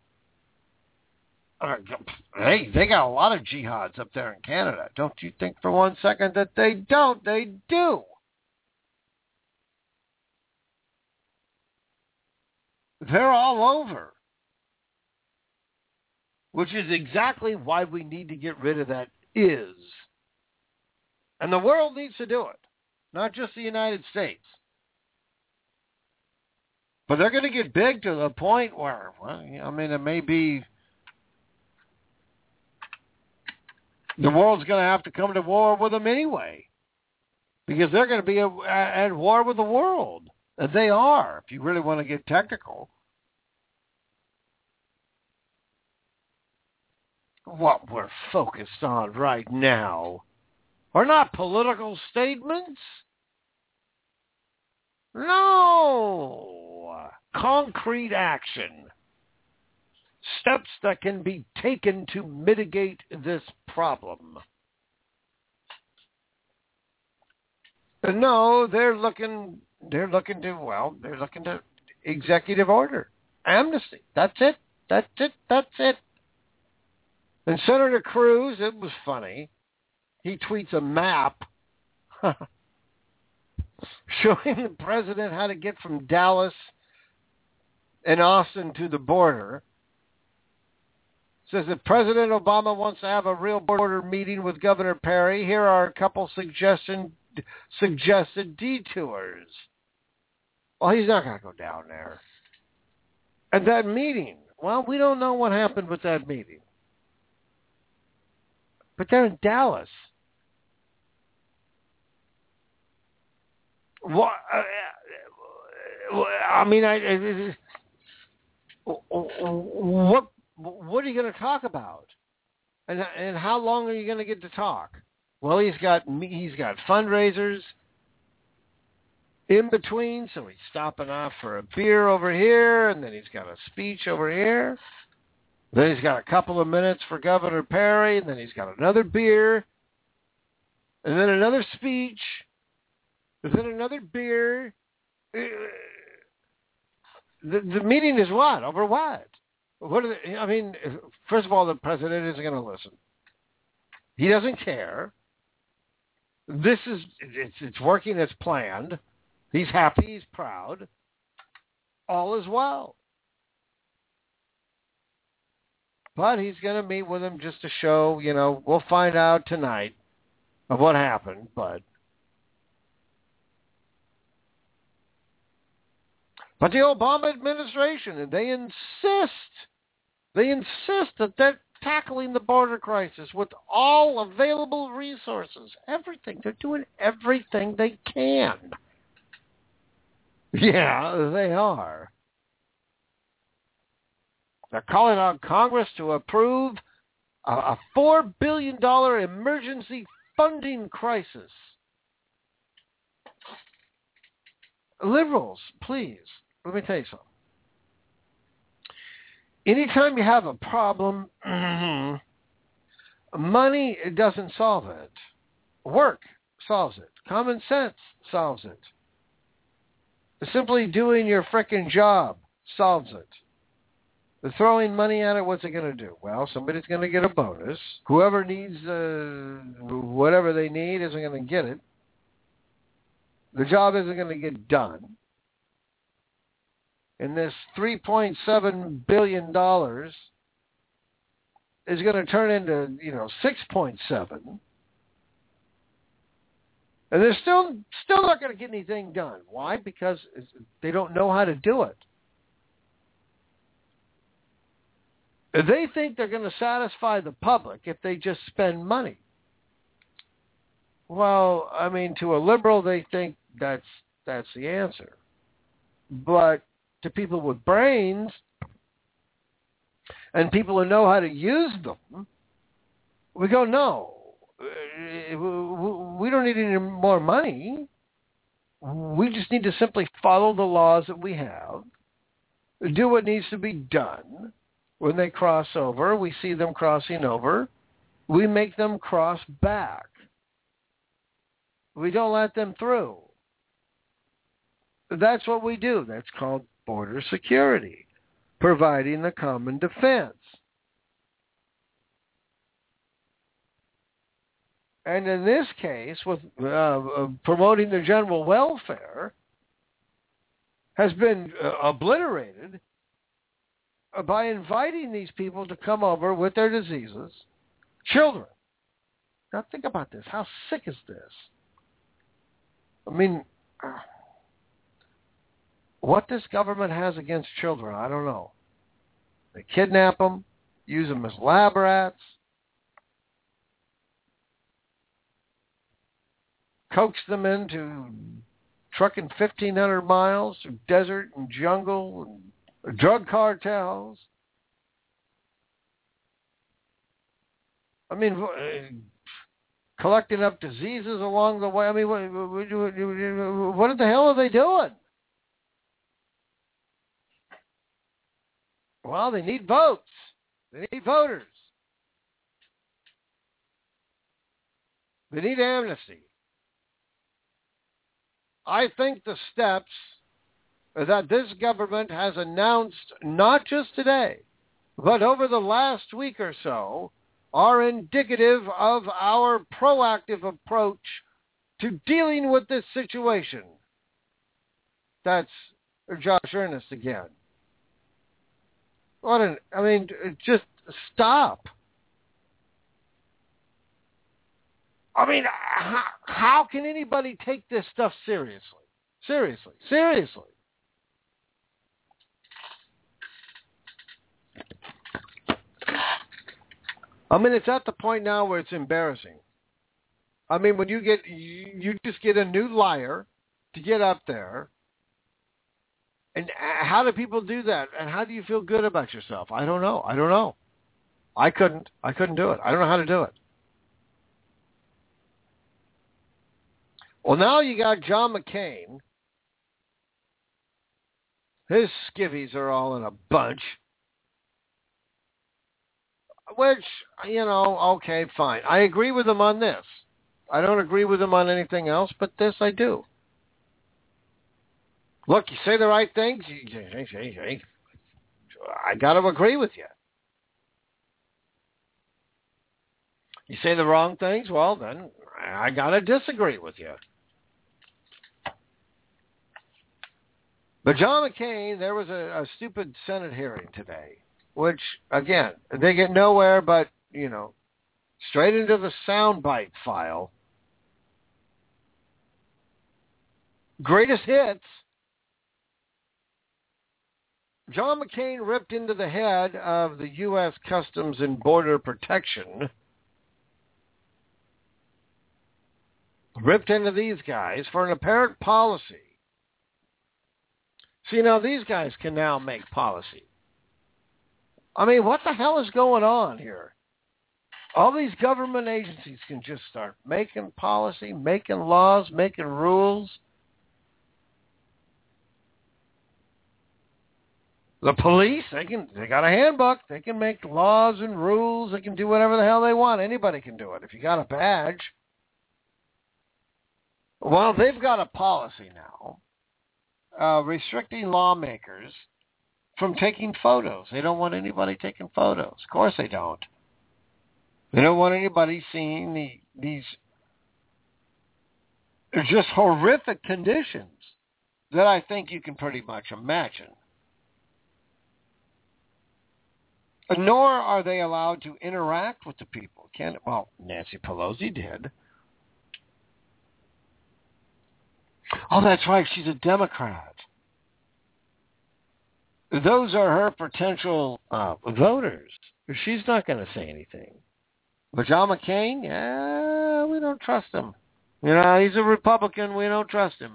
Hey, they got a lot of jihads up there in Canada. Don't you think for one second that they don't? They do. They're all over. Which is exactly why we need to get rid of that is. And the world needs to do it. Not just the United States. But they're going to get big to the point where, well, I mean, it may be the world's going to have to come to war with them anyway. Because they're going to be at war with the world. And they are, if you really want to get technical. What we're focused on right now are not political statements. No. Concrete action. Steps that can be taken to mitigate this problem. And no, they're looking to executive order. Amnesty. That's it. And Senator Cruz, it was funny. He tweets a map showing the president how to get from Dallas and Austin to the border. Says if President Obama wants to have a real border meeting with Governor Perry, here are a couple suggested detours. Well, he's not going to go down there. And that meeting, well, we don't know what happened with that meeting. But they're in Dallas. What? I mean, what are you going to talk about? And how long are you going to get to talk? Well, he's got fundraisers in between, so he's stopping off for a beer over here, and then he's got a speech over here. Then he's got a couple of minutes for Governor Perry, and then he's got another beer, and then another speech, and then another beer. The meeting is what? Over what? What are they, I mean, first of all, the president isn't going to listen. He doesn't care. It's working as planned. He's happy. He's proud. All is well. But he's going to meet with him just to show, we'll find out tonight of what happened. But the Obama administration, they insist that they're tackling the border crisis with all available resources. Everything. They're doing everything they can. Yeah, they are. They're calling on Congress to approve a $4 billion emergency funding crisis. Liberals, please, let me tell you something. Anytime you have a problem, money doesn't solve it. Work solves it. Common sense solves it. Simply doing your frickin' job solves it. The throwing money at it, what's it going to do? Well, somebody's going to get a bonus. Whoever needs whatever they need isn't going to get it. The job isn't going to get done. And this $3.7 billion is going to turn into, 6.7. And they're still not going to get anything done. Why? Because they don't know how to do it. They think they're going to satisfy the public if they just spend money. Well, I mean, to a liberal, they think that's the answer. But to people with brains and people who know how to use them, we go, no, we don't need any more money. We just need to simply follow the laws that we have, do what needs to be done. When they cross over, we see them crossing over, we make them cross back. We don't let them through. That's what we do. That's called border security, providing the common defense. And in this case, with promoting the general welfare, has been obliterated by inviting these people to come over with their diseases, children. Now think about this. How sick is this? I mean, what this government has against children, I don't know. They kidnap them, use them as lab rats, coax them into trucking 1,500 miles through desert and jungle and drug cartels. I mean, collecting up diseases along the way. I mean, what the hell are they doing? Well, they need votes. They need voters. They need amnesty. I think the steps that this government has announced, not just today, but over the last week or so, are indicative of our proactive approach to dealing with this situation. That's Josh Earnest again. Just stop. I mean, how can anybody take this stuff seriously? Seriously. I mean, it's at the point now where it's embarrassing. I mean, when you just get a new liar to get up there, and how do people do that? And how do you feel good about yourself? I don't know. I couldn't do it. I don't know how to do it. Well, now you got John McCain. His skivvies are all in a bunch. Which, okay, fine. I agree with him on this. I don't agree with him on anything else, but this I do. Look, you say the right things, I got to agree with you. You say the wrong things, well, then I got to disagree with you. But John McCain, there was a stupid Senate hearing today, which, again, they get nowhere but, straight into the soundbite file. Greatest hits. John McCain ripped into the head of the U.S. Customs and Border Protection. Ripped into these guys for an apparent policy. See, now these guys can now make policy. I mean, what the hell is going on here? All these government agencies can just start making policy, making laws, making rules. The police, they got a handbook. They can make laws and rules. They can do whatever the hell they want. Anybody can do it if you got a badge. Well, they've got a policy now restricting lawmakers from taking photos. They don't want anybody taking photos. Of course they don't. They don't want anybody seeing these just horrific conditions that I think you can pretty much imagine. Nor are they allowed to interact with the people. Well, Nancy Pelosi did. Oh, that's right. She's a Democrat. Those are her potential voters. She's not going to say anything. But John McCain, we don't trust him. You know, he's a Republican. We don't trust him.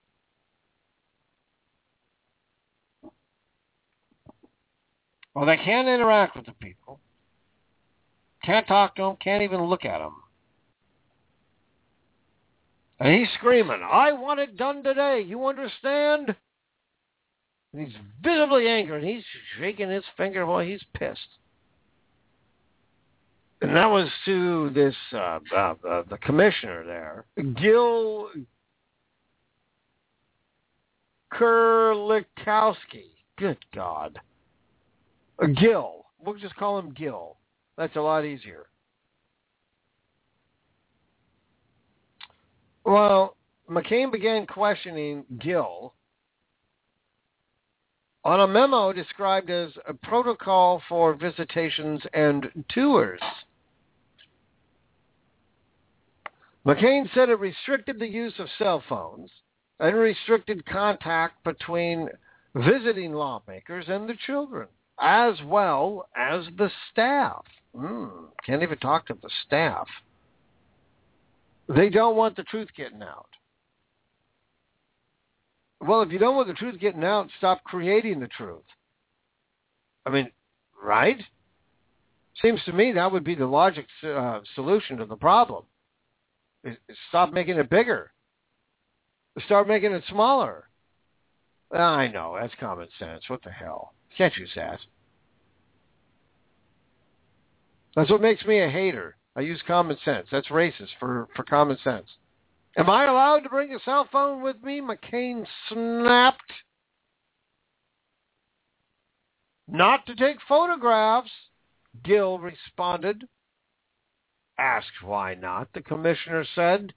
Well, they can't interact with the people. Can't talk to them. Can't even look at them. And he's screaming, I want it done today. You understand? And he's visibly angry. And he's shaking his finger while he's pissed. And that was to this, the commissioner there, Gil Kurlikowski. Good God. Gil. We'll just call him Gil. That's a lot easier. Well, McCain began questioning Gil on a memo described as a protocol for visitations and tours. McCain said it restricted the use of cell phones and restricted contact between visiting lawmakers and the children, as well as the staff. Can't even talk to the staff. They don't want the truth getting out. Well, if you don't want the truth getting out, stop creating the truth. I mean, right? Seems to me that would be the logic solution to the problem. Stop making it bigger. Start making it smaller. I know, that's common sense. What the hell? Can't use that. That's what makes me a hater. I use common sense. That's racist for common sense. Am I allowed to bring a cell phone with me? McCain snapped. Not to take photographs, Gil responded. Asked why not, the commissioner said.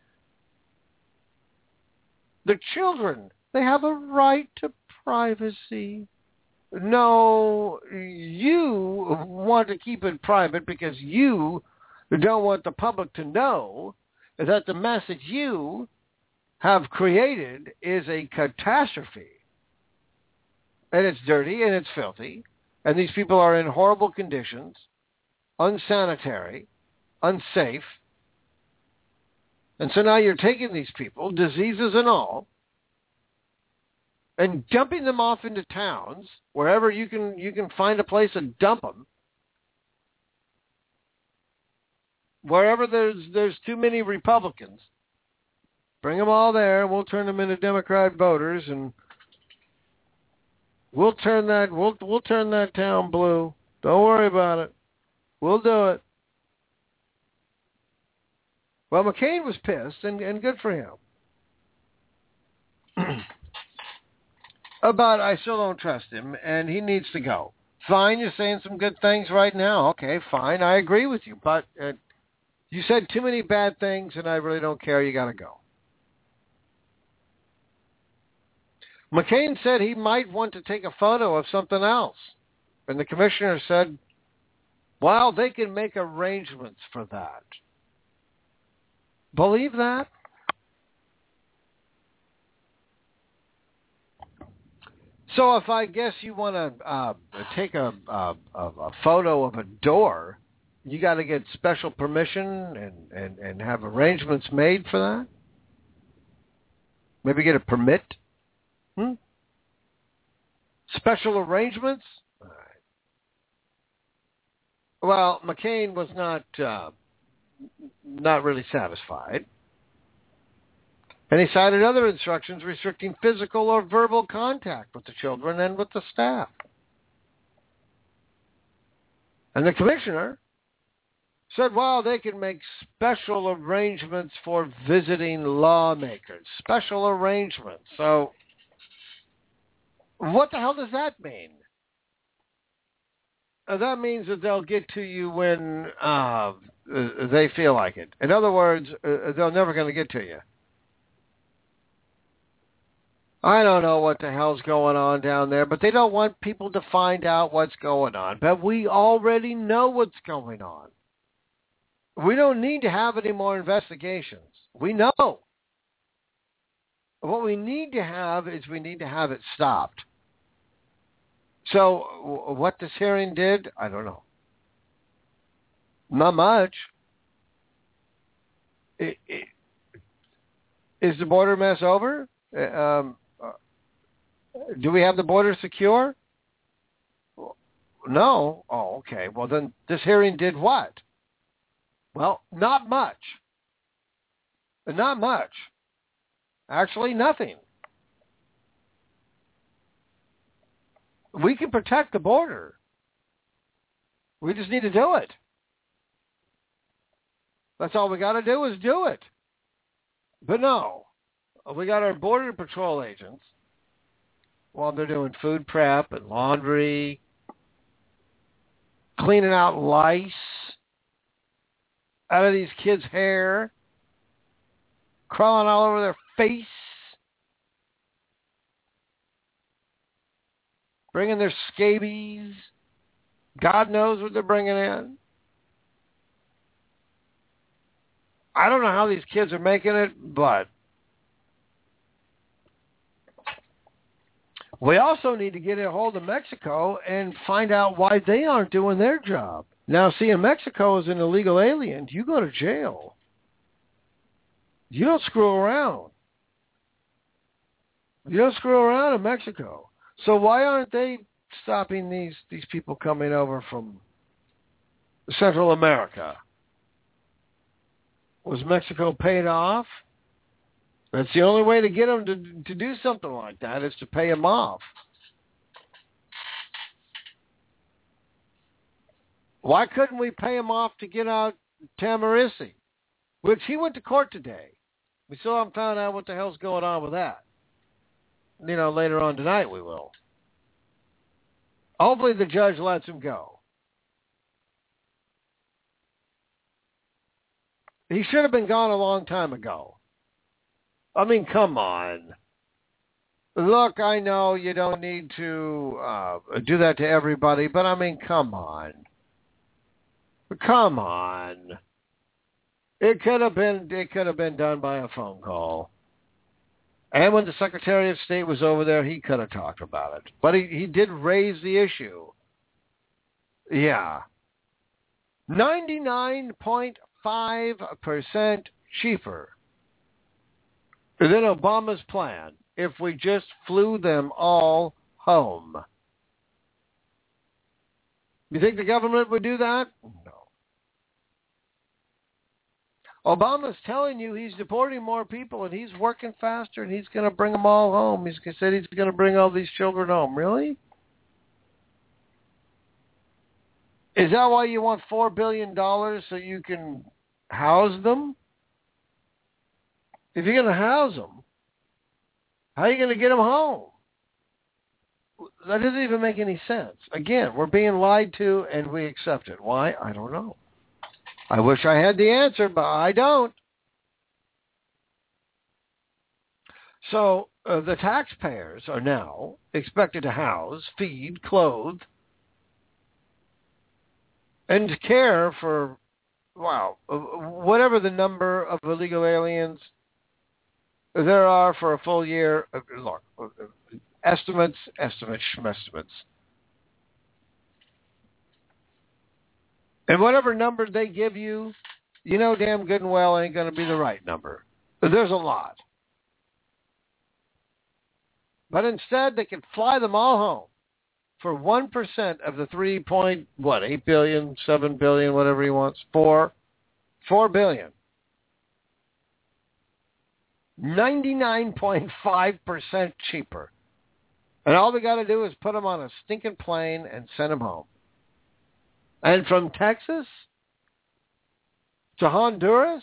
The children, they have a right to privacy. No, you want to keep it private because you don't want the public to know that the message you have created is a catastrophe. And it's dirty and it's filthy. And these people are in horrible conditions, unsanitary, unsafe. And so now you're taking these people, diseases and all, and dumping them off into towns, wherever you can find a place to dump them. Wherever there's too many Republicans, bring them all there. We'll turn them into Democrat voters, and we'll turn that town blue. Don't worry about it. We'll do it. Well, McCain was pissed, and good for him. But I still don't trust him, and he needs to go. Fine, you're saying some good things right now. Okay, fine, I agree with you, but you said too many bad things, and I really don't care. You got to go. McCain said he might want to take a photo of something else, and the commissioner said, well, they can make arrangements for that. Believe that? So if I guess you want to take a photo of a door, you got to get special permission and have arrangements made for that? Maybe get a permit? Special arrangements? All right. Well, McCain was not really satisfied. And he cited other instructions restricting physical or verbal contact with the children and with the staff. And the commissioner said, well, they can make special arrangements for visiting lawmakers. Special arrangements. So what the hell does that mean? That means that they'll get to you when they feel like it. In other words, they're never going to get to you. I don't know what the hell's going on down there, but they don't want people to find out what's going on. But we already know what's going on. We don't need to have any more investigations. We know. What we need to have is we need to have it stopped. So what this hearing did, I don't know. Not much. Is the border mess over? Do we have the border secure? No. Oh, okay. Well, then this hearing did what? Well, not much. Not much. Actually, nothing. We can protect the border. We just need to do it. That's all we got to do is do it. But no, we got our Border Patrol agents while they're doing food prep and laundry, cleaning out lice out of these kids' hair, crawling all over their face, bringing their scabies. God knows what they're bringing in. I don't know how these kids are making it, but we also need to get a hold of Mexico and find out why they aren't doing their job. Now, see, in Mexico, as an illegal alien, you go to jail. You don't screw around. You don't screw around in Mexico. So why aren't they stopping these people coming over from Central America? Was Mexico paid off? That's the only way to get them to do something like that is to pay them off. Why couldn't we pay him off to get out Tamarisi? Which he went to court today. We still haven't found out what the hell's going on with that. You know, later on tonight we will. Hopefully the judge lets him go. He should have been gone a long time ago. I mean, come on. Look, I know you don't need to do that to everybody, but I mean, come on. Come on. It could have been done by a phone call. And when the Secretary of State was over there, he could have talked about it. But he did raise the issue. Yeah. 99.5% cheaper than Obama's plan if we just flew them all home. You think the government would do that? No. Obama's telling you he's deporting more people and he's working faster and he's going to bring them all home. He said he's going to bring all these children home. Really? Is that why you want $4 billion so you can house them? If you're going to house them, how are you going to get them home? That doesn't even make any sense. Again, we're being lied to and we accept it. Why? I don't know. I wish I had the answer, but I don't. So the taxpayers are now expected to house, feed, clothe, and care for, whatever the number of illegal aliens there are for a full year. Look, estimates. And whatever number they give you, you know damn good and well ain't going to be the right number. There's a lot. But instead, they can fly them all home for 1% of the 8 billion, 7 billion, whatever he wants, 4 billion. 99.5% cheaper. And all they got to do is put them on a stinking plane and send them home. And from Texas to Honduras?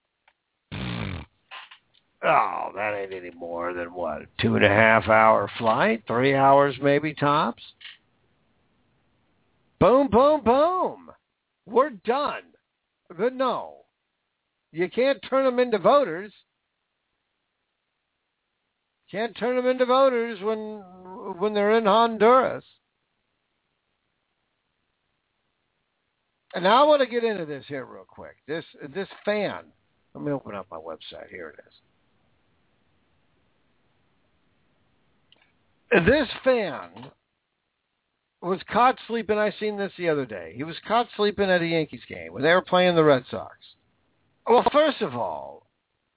Oh, that ain't any more than, 2.5 hour flight? 3 hours maybe tops? Boom, boom, boom. We're done. But no, you can't turn them into voters. Can't turn them into voters when they're in Honduras. And now I want to get into this here real quick. This fan. Let me open up my website. Here it is. This fan was caught sleeping. I seen this the other day. He was caught sleeping at a Yankees game when they were playing the Red Sox. Well, first of all,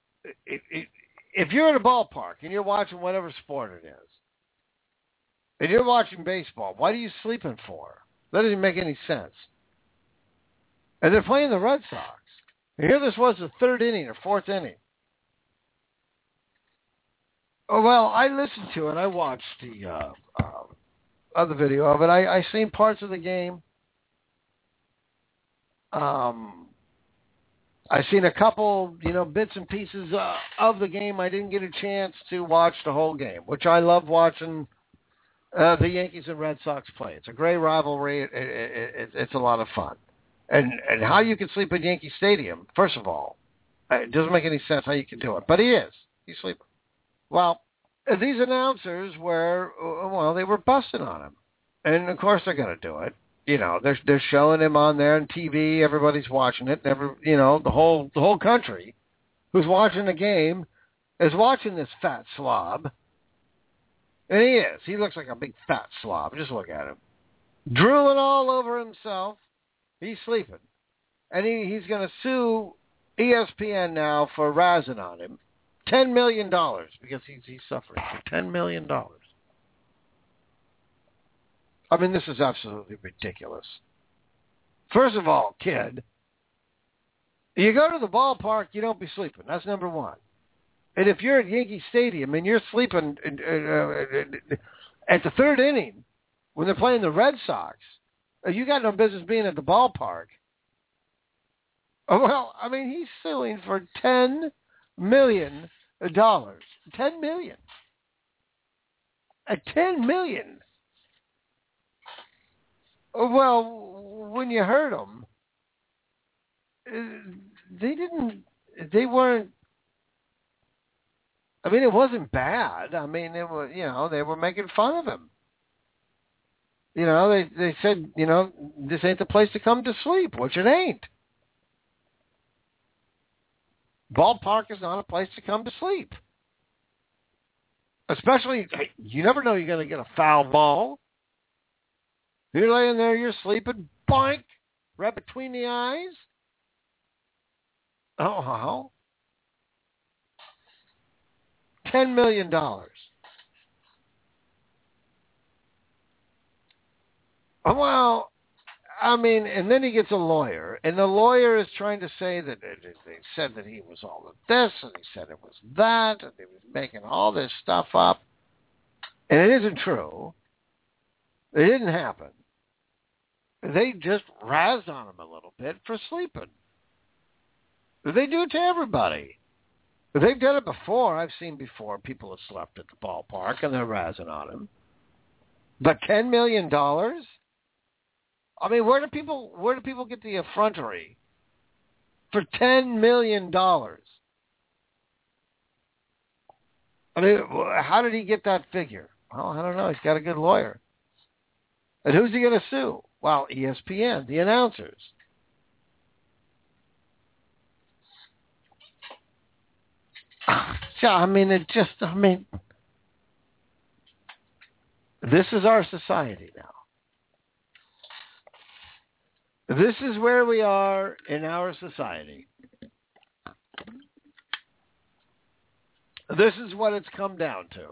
if you're at a ballpark and you're watching whatever sport it is, and you're watching baseball, what are you sleeping for? That doesn't make any sense. And they're playing the Red Sox. And here this was the third inning or fourth inning. Oh, well, I listened to it. I watched the other video of it. I seen parts of the game. I seen a couple, bits and pieces of the game. I didn't get a chance to watch the whole game, which I love watching the Yankees and Red Sox play. It's a great rivalry. It's a lot of fun. And how you can sleep at Yankee Stadium, first of all, it doesn't make any sense how you can do it. But he's sleeping. Well, these announcers they were busting on him. And, of course, they're going to do it. They're showing him on there on TV. Everybody's watching it. The whole country who's watching the game is watching this fat slob. And he is. He looks like a big fat slob. Just look at him. Drooling all over himself. He's sleeping. And he's going to sue ESPN now for razzing on him. $10 million because he's suffering for $10 million. I mean, this is absolutely ridiculous. First of all, kid, you go to the ballpark, you don't be sleeping. That's number one. And if you're at Yankee Stadium and you're sleeping at the third inning when they're playing the Red Sox, you got no business being at the ballpark. Well, I mean, he's suing for $10 million. $10 million. $10 million. Well, when you heard them, they weren't. I mean, it wasn't bad. I mean, it was, they were making fun of him. They said, this ain't the place to come to sleep, which it ain't. Ballpark is not a place to come to sleep. Especially, you never know you're going to get a foul ball. You're laying there, you're sleeping, boink, right between the eyes. Oh, $10 million. Well, I mean, and then he gets a lawyer, and the lawyer is trying to say that they said that he was all of this, and he said it was that, and they was making all this stuff up. And it isn't true. It didn't happen. They just razzed on him a little bit for sleeping. They do it to everybody. They've done it before. I've seen before people have slept at the ballpark, and they're razzing on him. But $10 million? I mean, where do people get the effrontery for $10 million? I mean, how did he get that figure? Well, I don't know. He's got a good lawyer. And who's he going to sue? Well, ESPN, the announcers. Yeah, I mean, this is our society now. This is where we are in our society. This is what it's come down to.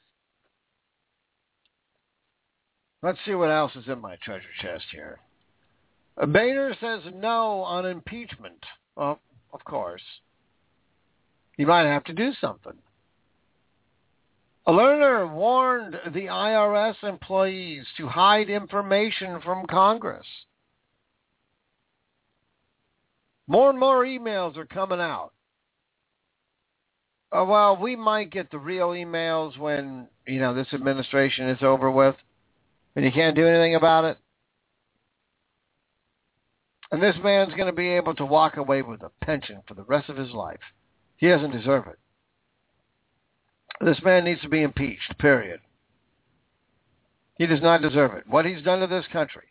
Let's see what else is in my treasure chest here. Boehner says no on impeachment. Well, of course. He might have to do something. Lerner warned the IRS employees to hide information from Congress. More and more emails are coming out. Well, we might get the real emails when, this administration is over with and you can't do anything about it. And this man's going to be able to walk away with a pension for the rest of his life. He doesn't deserve it. This man needs to be impeached, period. He does not deserve it. What he's done to this country,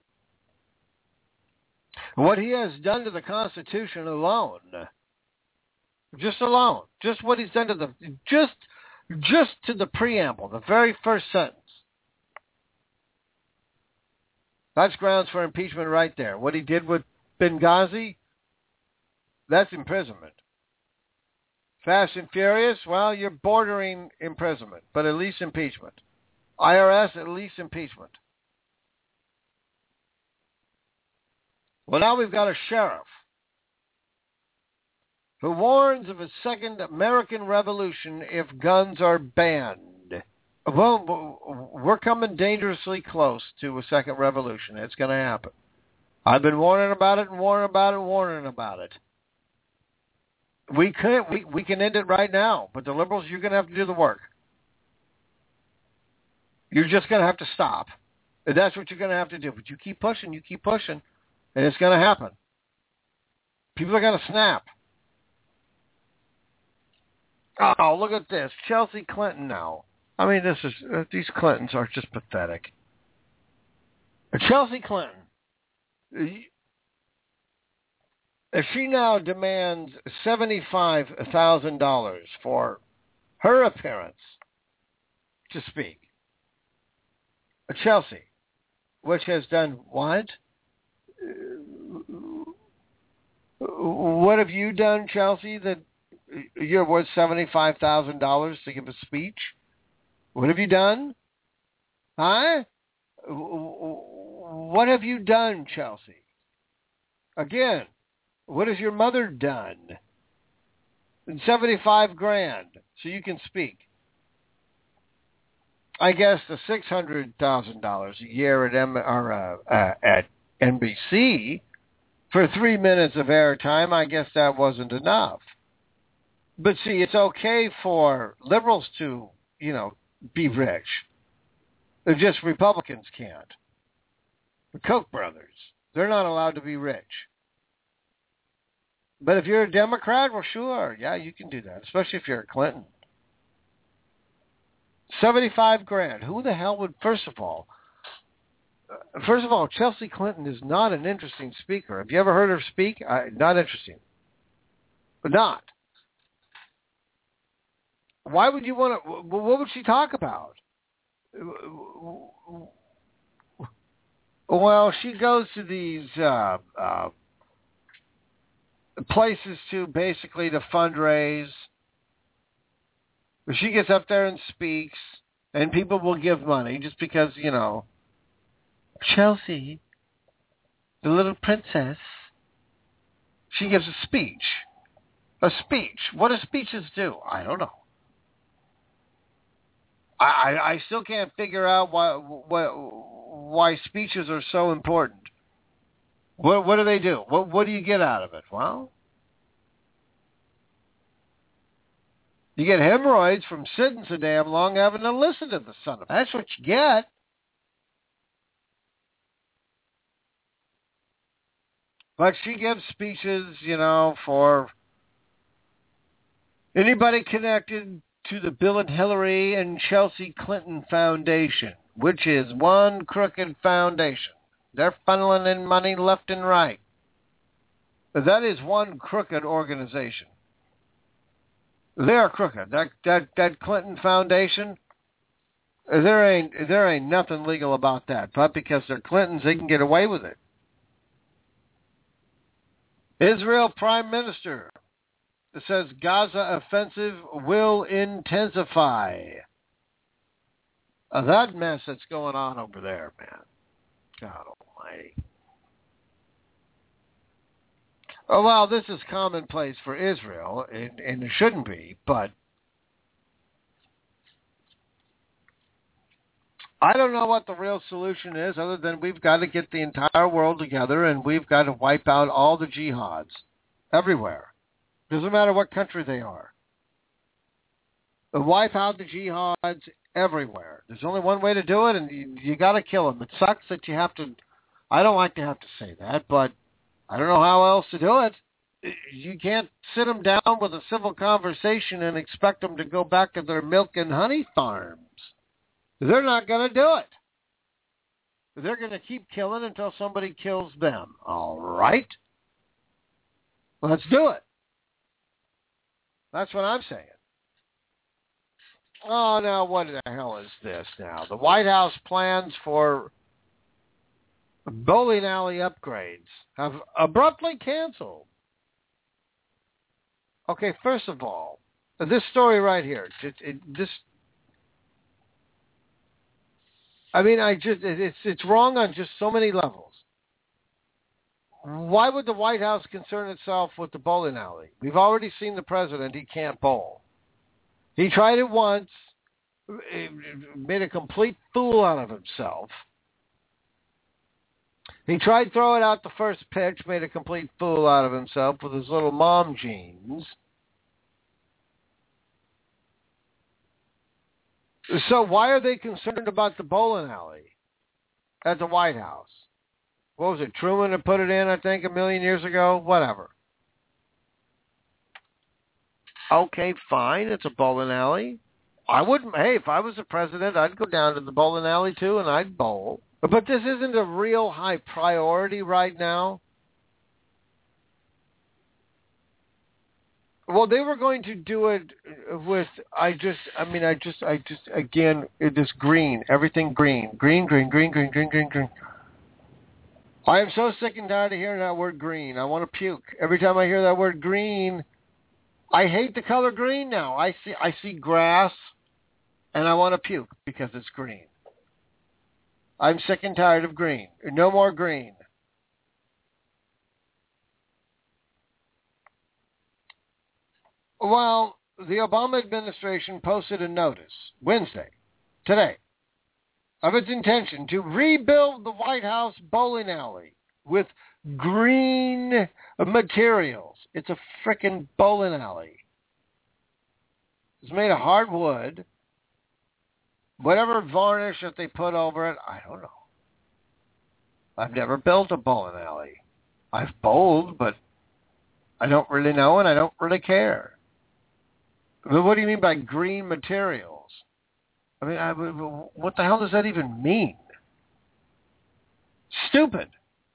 what he has done to the Constitution alone, just what he's done to just Just to the preamble, the very first sentence. That's grounds for impeachment right there. What he did with Benghazi, that's imprisonment. Fast and Furious, well, you're bordering imprisonment, but at least impeachment. IRS, at least impeachment. Well, now we've got a sheriff who warns of a second American revolution if guns are banned. Well, we're coming dangerously close to a second revolution. It's going to happen. I've been warning about it and warning about it and warning about it. We can end it right now, but the liberals, you're going to have to do the work. You're just going to have to stop. And that's what you're going to have to do. But you keep pushing, and it's going to happen. People are going to snap. Oh, look at this. Chelsea Clinton now. I mean, these Clintons are just pathetic. Chelsea Clinton, if she now demands $75,000 for her appearance to speak, Chelsea, which has done what? What have you done, Chelsea, that you're worth $75,000 to give a speech? What have you done? Huh? What have you done, Chelsea? Again, what has your mother done? And $75,000 so you can speak. I guess the $600,000 a year at NBC for 3 minutes of airtime, I guess that wasn't enough. But see, it's okay for liberals to, be rich. They're just Republicans can't. The Koch brothers, they're not allowed to be rich. But if you're a Democrat, well, sure, yeah, you can do that, especially if you're a Clinton. $75,000. Who the hell would? First of all, Chelsea Clinton is not an interesting speaker. Have you ever heard her speak? Not interesting. But not. Why would you want to? What would she talk about? Well, she goes to these places to basically to fundraise. She gets up there and speaks, and people will give money just because, Chelsea, the little princess, she gives a speech. A speech. What do speeches do? I don't know. I still can't figure out why speeches are so important. What do they do? What do you get out of it? Well, you get hemorrhoids from sitting so damn long having to listen to the son of. That's what you get. But she gives speeches, for anybody connected to the Bill and Hillary and Chelsea Clinton Foundation, which is one crooked foundation. They're funneling in money left and right. But that is one crooked organization. They're crooked. That Clinton Foundation, there ain't nothing legal about that. But because they're Clintons, they can get away with it. Israel Prime Minister says Gaza offensive will intensify. That mess that's going on over there, man. God almighty. Oh, well, this is commonplace for Israel, and it shouldn't be, but I don't know what the real solution is other than we've got to get the entire world together and we've got to wipe out all the jihads everywhere. Doesn't matter what country they are. Wipe out the jihads everywhere. There's only one way to do it, and you got to kill them. It sucks that you have to. I don't like to have to say that, but I don't know how else to do it. You can't sit them down with a civil conversation and expect them to go back to their milk and honey farms. They're not going to do it. They're going to keep killing until somebody kills them. All right? Let's do it. That's what I'm saying. Oh, now what the hell is this now? The White House plans for bowling alley upgrades have abruptly canceled. Okay, first of all, this story right here, it's wrong on just so many levels. Why would the White House concern itself with the bowling alley? We've already seen the president. He can't bowl. He tried it once, made a complete fool out of himself. He tried throwing out the first pitch, made a complete fool out of himself with his little mom jeans. So why are they concerned about the bowling alley at the White House? What was it, Truman that put it in, I think, 1 million years ago? Whatever. Okay, fine, it's a bowling alley. If I was the president, I'd go down to the bowling alley too and I'd bowl. But this isn't a real high priority right now. Well, they were going to do it with, again, it is green, everything green. Green. I am so sick and tired of hearing that word green. I want to puke. Every time I hear that word green, I hate the color green now. I see grass, and I want to puke because it's green. I'm sick and tired of green. No more green. Well, the Obama administration posted a notice Wednesday, today, of its intention to rebuild the White House bowling alley with green materials. It's a frickin' bowling alley. It's made of hardwood. Whatever varnish that they put over it, I don't know. I've never built a bowling alley. I've bowled, but I don't really know and I don't really care. But what do you mean by green materials? I mean, what the hell does that even mean? Stupid.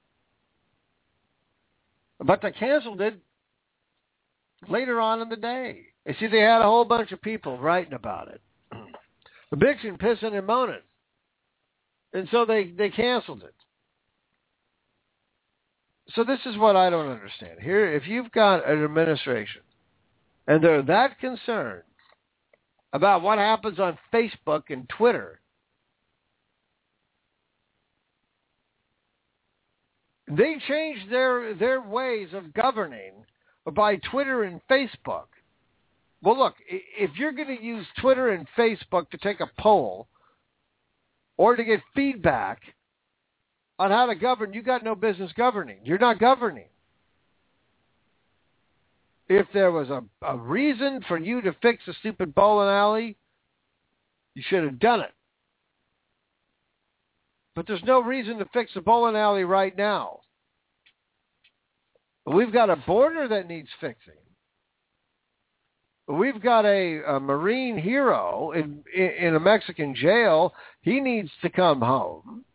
But they canceled it later on in the day. You see, they had a whole bunch of people writing about it. Bitching, pissing, and moaning. And so they canceled it. So this is what I don't understand. Here, if you've got an administration and they're that concerned about what happens on Facebook and Twitter, they changed their ways of governing by Twitter and Facebook. Well, look, if you're going to use Twitter and Facebook to take a poll or to get feedback on how to govern, you got no business governing. You're not governing. If there was a reason for you to fix a stupid bowling alley, you should have done it. But there's no reason to fix a bowling alley right now. We've got a border that needs fixing. We've got a Marine hero in a Mexican jail. He needs to come home.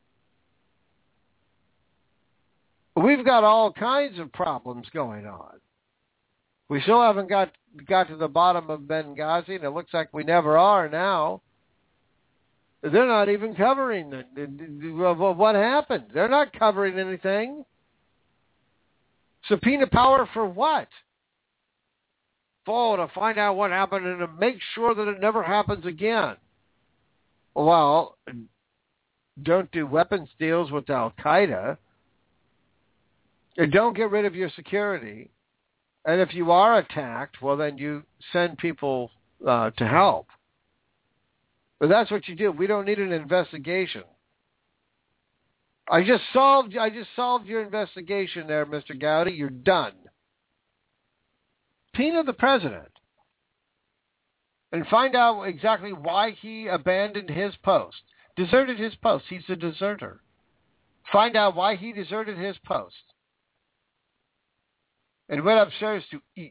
We've got all kinds of problems going on. We still haven't got to the bottom of Benghazi, and it looks like we never are now. They're not even covering what happened. They're not covering anything. Subpoena power for what? To find out what happened and to make sure that it never happens again. Well, don't do weapons deals with Al-Qaeda. And don't get rid of your security. And if you are attacked, well, then you send people to help. But that's what you do. We don't need an investigation. I just solved your investigation there, Mr. Gowdy. You're done. Subpoena the president and find out exactly why he abandoned his post, deserted his post. He's a deserter. Find out why he deserted his post and went upstairs to eat.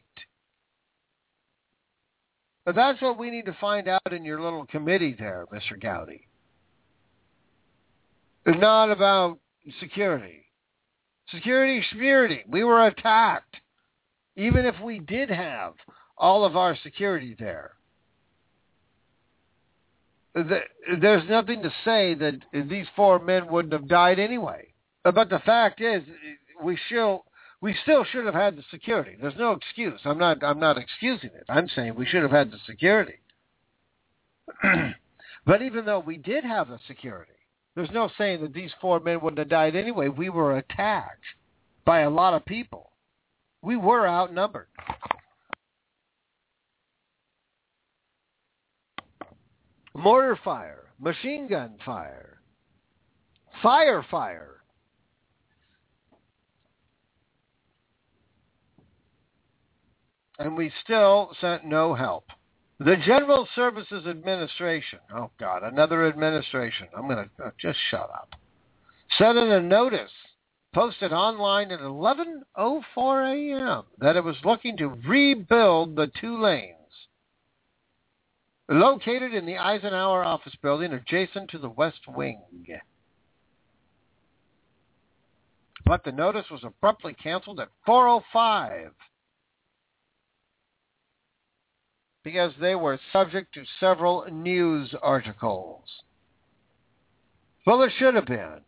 But that's what we need to find out in your little committee there, Mr. Gowdy. It's not about security. Security. We were attacked. Even if we did have all of our security there. there's nothing to say that these 4 men wouldn't have died anyway. But the fact is, we still should have had the security. There's no excuse. I'm not excusing it. I'm saying we should have had the security. But even though we did have the security, there's no saying that these 4 men wouldn't have died anyway. We were attacked by a lot of people. We were outnumbered. Mortar fire, machine gun fire, fire. And we still sent no help. The General Services Administration, oh God, another administration, I'm going to just shut up, sent in a notice posted online at 11:04 a.m. that it was looking to rebuild the 2 lanes located in the Eisenhower office building adjacent to the West Wing. But the notice was abruptly canceled at 4:05 because they were subject to several news articles. Well, it should have been.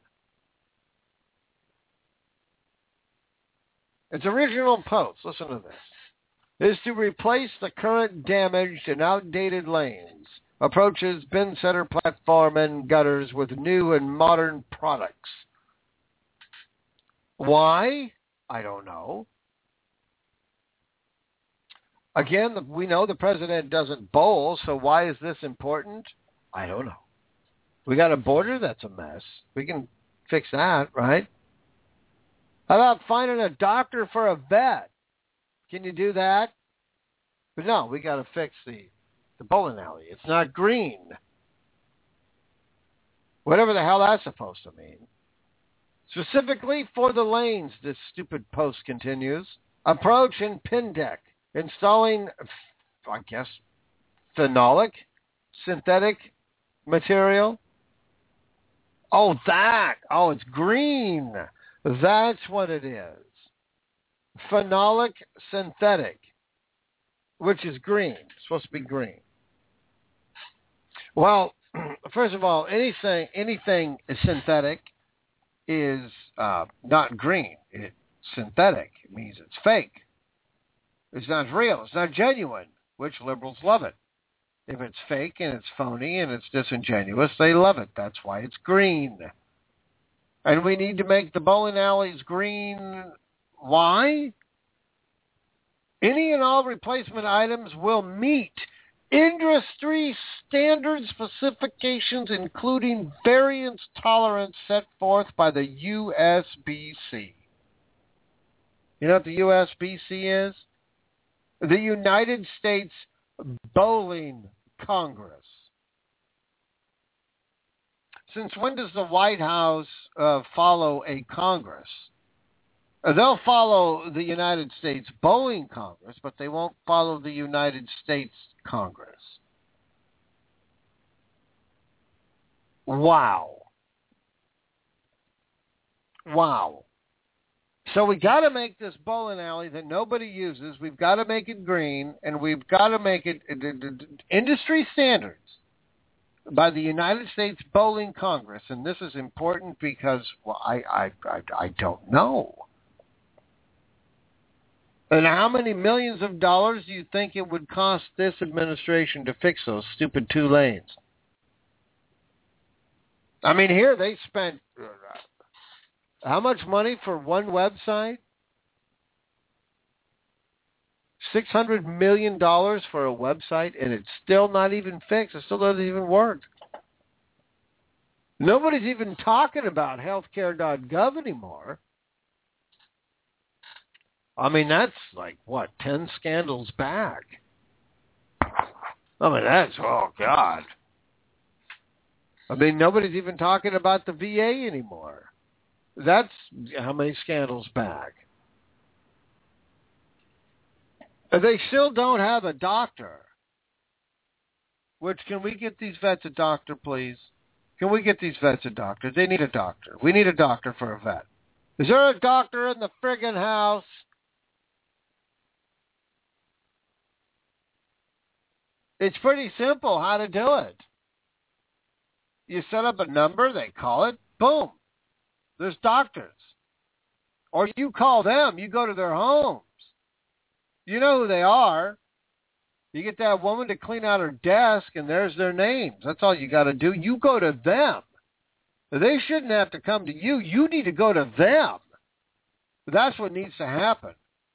Its original post, listen to this, is to replace the current damaged and outdated lanes, approaches, bin center platform, and gutters with new and modern products. Why? I don't know. Again, we know the president doesn't bowl, so why is this important? I don't know. We got a border that's a mess. We can fix that, right? How about finding a doctor for a vet? Can you do that? But no, we got to fix the bowling alley. It's not green. Whatever the hell that's supposed to mean. Specifically for the lanes, this stupid post continues. Approach and pin deck. Installing, I guess, phenolic, synthetic material. Oh, that. Oh, it's green. That's what it is. Phenolic synthetic, which is green. It's supposed to be green. Well, first of all, anything synthetic is not green. It's synthetic. It means it's fake. It's not real. It's not genuine, which liberals love it. If it's fake and it's phony and it's disingenuous, they love it. That's why it's green. And we need to make the bowling alleys green. Why? Any and all replacement items will meet industry standard specifications, including variance tolerance set forth by the USBC. You know what the USBC is? The United States Bowling Congress. Since when does the White House follow a Congress? They'll follow the United States Bowling Congress, but they won't follow the United States Congress. Wow. So we got to make this bowling alley that nobody uses. We've got to make it green, and we've got to make it industry standards by the United States Bowling Congress. And this is important because, well, I don't know. And how many millions of dollars do you think it would cost this administration to fix those stupid 2 lanes? I mean, here they spent how much money for one website? $600 million for a website, and it's still not even fixed. It still doesn't even work. Nobody's even talking about healthcare.gov anymore. I mean, that's like, 10 scandals back. I mean, that's, oh, God. I mean, nobody's even talking about the VA anymore. That's how many scandals back. They still don't have a doctor. Which, can we get these vets a doctor, please? Can we get these vets a doctor? They need a doctor. We need a doctor for a vet. Is there a doctor in the friggin' house? It's pretty simple how to do it. You set up a number, they call it, boom. There's doctors. Or you call them, you go to their homes. You know who they are. You get that woman to clean out her desk, and there's their names. That's all you got to do. You go to them. They shouldn't have to come to you. You need to go to them. That's what needs to happen.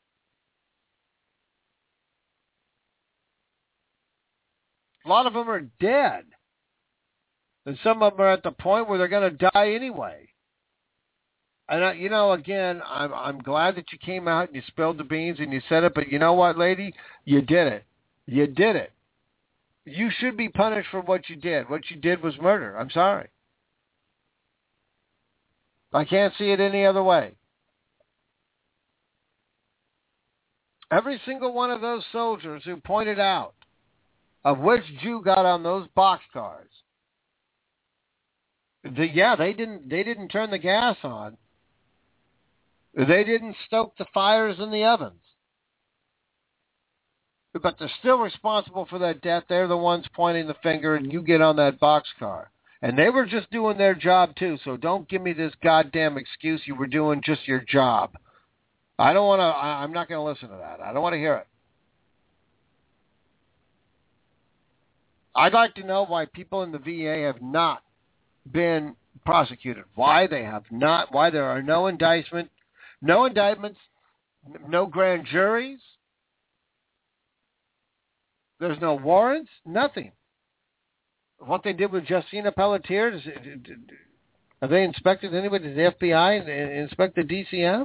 A lot of them are dead. And some of them are at the point where they're going to die anyway. And, again, I'm glad that you came out and you spilled the beans and you said it. But you know what, lady? You did it. You did it. You should be punished for what you did. What you did was murder. I'm sorry. I can't see it any other way. Every single one of those soldiers who pointed out of which Jew got on those boxcars, they didn't turn the gas on. They didn't stoke the fires in the ovens. But they're still responsible for that death. They're the ones pointing the finger, and you get on that boxcar. And they were just doing their job, too, so don't give me this goddamn excuse you were doing just your job. I'm not going to listen to that. I don't want to hear it. I'd like to know why people in the VA have not been prosecuted. Why they have not, why there are no indictments, no grand juries. There's no warrants, nothing. What they did with Justina Pelletier, have they inspected anybody? Did the FBI inspect the DCF?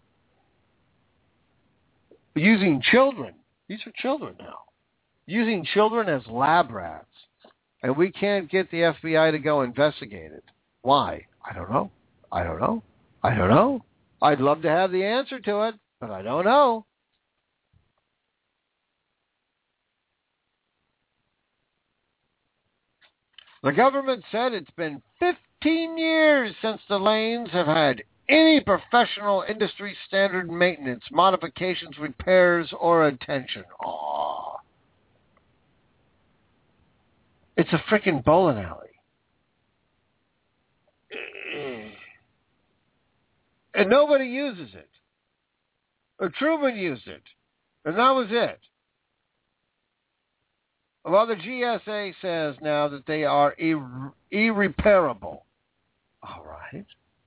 Using children. These are children now. Using children as lab rats. And we can't get the FBI to go investigate it. Why? I don't know. I'd love to have the answer to it, but I don't know. The government said it's been 15 years since the lanes have had any professional industry standard maintenance, modifications, repairs, or attention. Aw. It's a frickin' bowling alley. And nobody uses it. Truman used it. And that was it. Well, the GSA says now that they are irreparable. All right.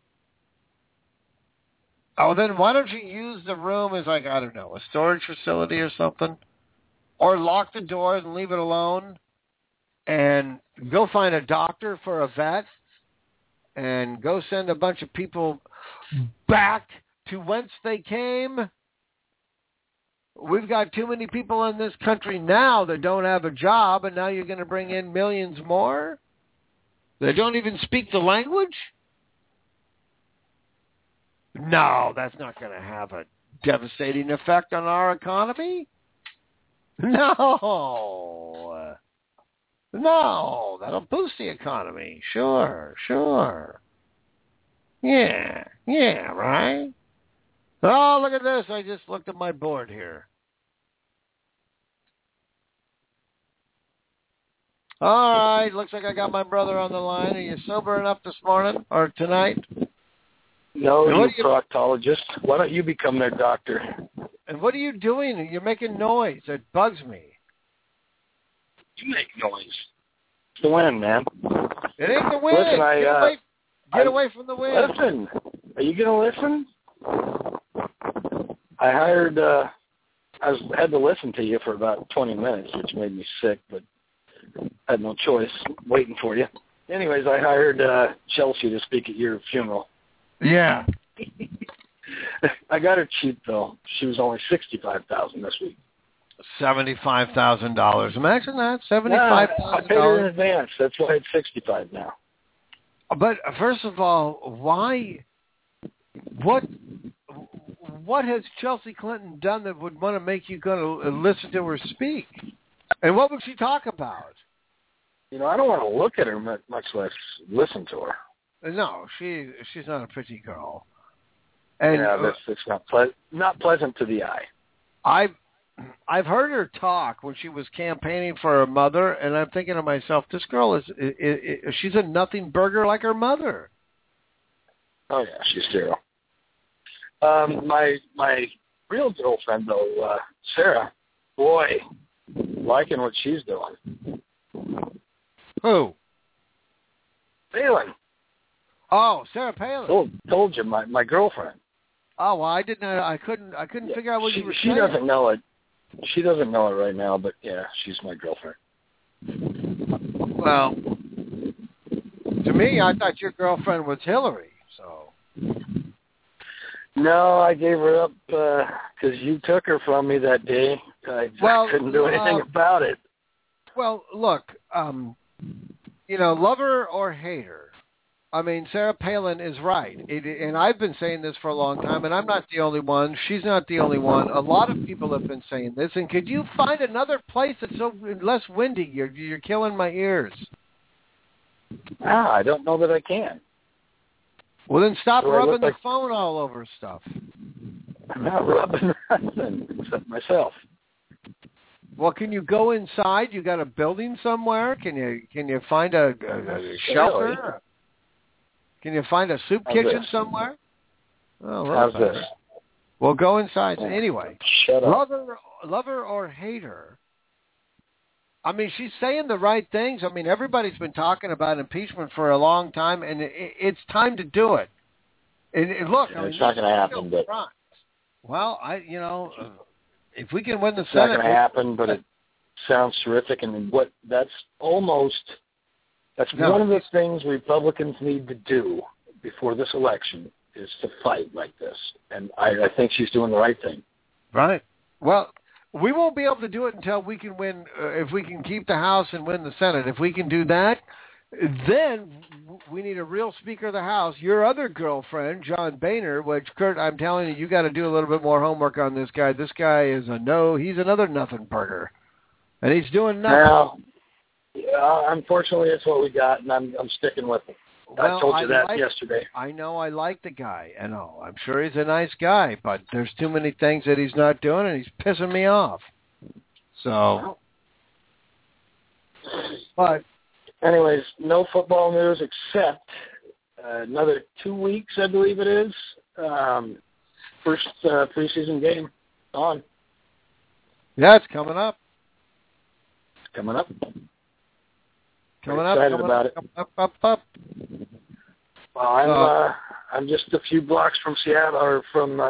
Oh, then why don't you use the room as, like, I don't know, a storage facility or something? Or lock the doors and leave it alone and go find a doctor for a vet and go send a bunch of people back to whence they came? We've got too many people in this country now that don't have a job, and now you're going to bring in millions more? They don't even speak the language? No, that's not going to have a devastating effect on our economy. No, that'll boost the economy. Sure. Yeah, right? Oh, look at this. I just looked at my board here. All right, looks like I got my brother on the line. Are you sober enough this morning or tonight? No, you proctologist. Why don't you become their doctor? And what are you doing? You're making noise. It bugs me. You make noise. It's the wind, man. It ain't the wind. Listen, get away from the wind. Listen. Are you going to listen? I hired, had to listen to you for about 20 minutes, which made me sick, but I had no choice waiting for you. Anyways, I hired Chelsea to speak at your funeral. Yeah. I got her cheap, though. She was only $65,000 this week. $75,000. Imagine that, $75,000. I paid her in advance. That's why it's $65 now. But first of all, why? What has Chelsea Clinton done that would want to make you going to listen to her speak? And what would she talk about? I don't want to look at her, much less listen to her. No, she's not a pretty girl. And yeah, that's not pleasant to the eye. I've heard her talk when she was campaigning for her mother, and I'm thinking to myself, this girl she's a nothing burger like her mother. Oh yeah, she's zero. My real girlfriend though, Sarah, boy, liking what she's doing. Who? Palin. Oh, Sarah Palin. Told you, my girlfriend. Oh, well, I didn't. I couldn't figure out what you were saying. She doesn't know it. She doesn't know it right now, but yeah, she's my girlfriend. Well, to me, I thought your girlfriend was Hillary. So. No, I gave her up because you took her from me that day. I couldn't do anything about it. Well, look, love her or hate her. I mean, Sarah Palin is right. And I've been saying this for a long time, and I'm not the only one. She's not the only one. A lot of people have been saying this. And could you find another place that's so less windy? You're killing my ears. I don't know that I can. Well, then stop rubbing the phone all over stuff. I'm not rubbing nothing except myself. Well, can you go inside? You got a building somewhere? Can you find a shelter? Can you find a soup kitchen somewhere? Oh, how's this? Well, go inside. Anyway, shut up. Love her or hate her. I mean, she's saying the right things. I mean, everybody's been talking about impeachment for a long time, and it's time to do it. And look, it's not going to happen, but well, if we can win the Senate, it's not going to happen. But it sounds terrific, and that's one of the things Republicans need to do before this election is to fight like this. And I think she's doing the right thing. Right. Well, we won't be able to do it until we can win, if we can keep the House and win the Senate. If we can do that, then we need a real Speaker of the House. Your other girlfriend, John Boehner, which, Kurt, I'm telling you got to do a little bit more homework on this guy. This guy is he's another nothing burger. And he's doing nothing. Well, yeah, unfortunately, it's what we got, and I'm sticking with it. Well, I told you that yesterday. I know I like the guy. I know. I'm sure he's a nice guy, but there's too many things that he's not doing, and he's pissing me off. So, but anyways, no football news except another 2 weeks, I believe it is. First preseason game on. Yeah, it's coming up. Coming up. Excited about it. Up. Well, I'm just a few blocks from Seattle, or from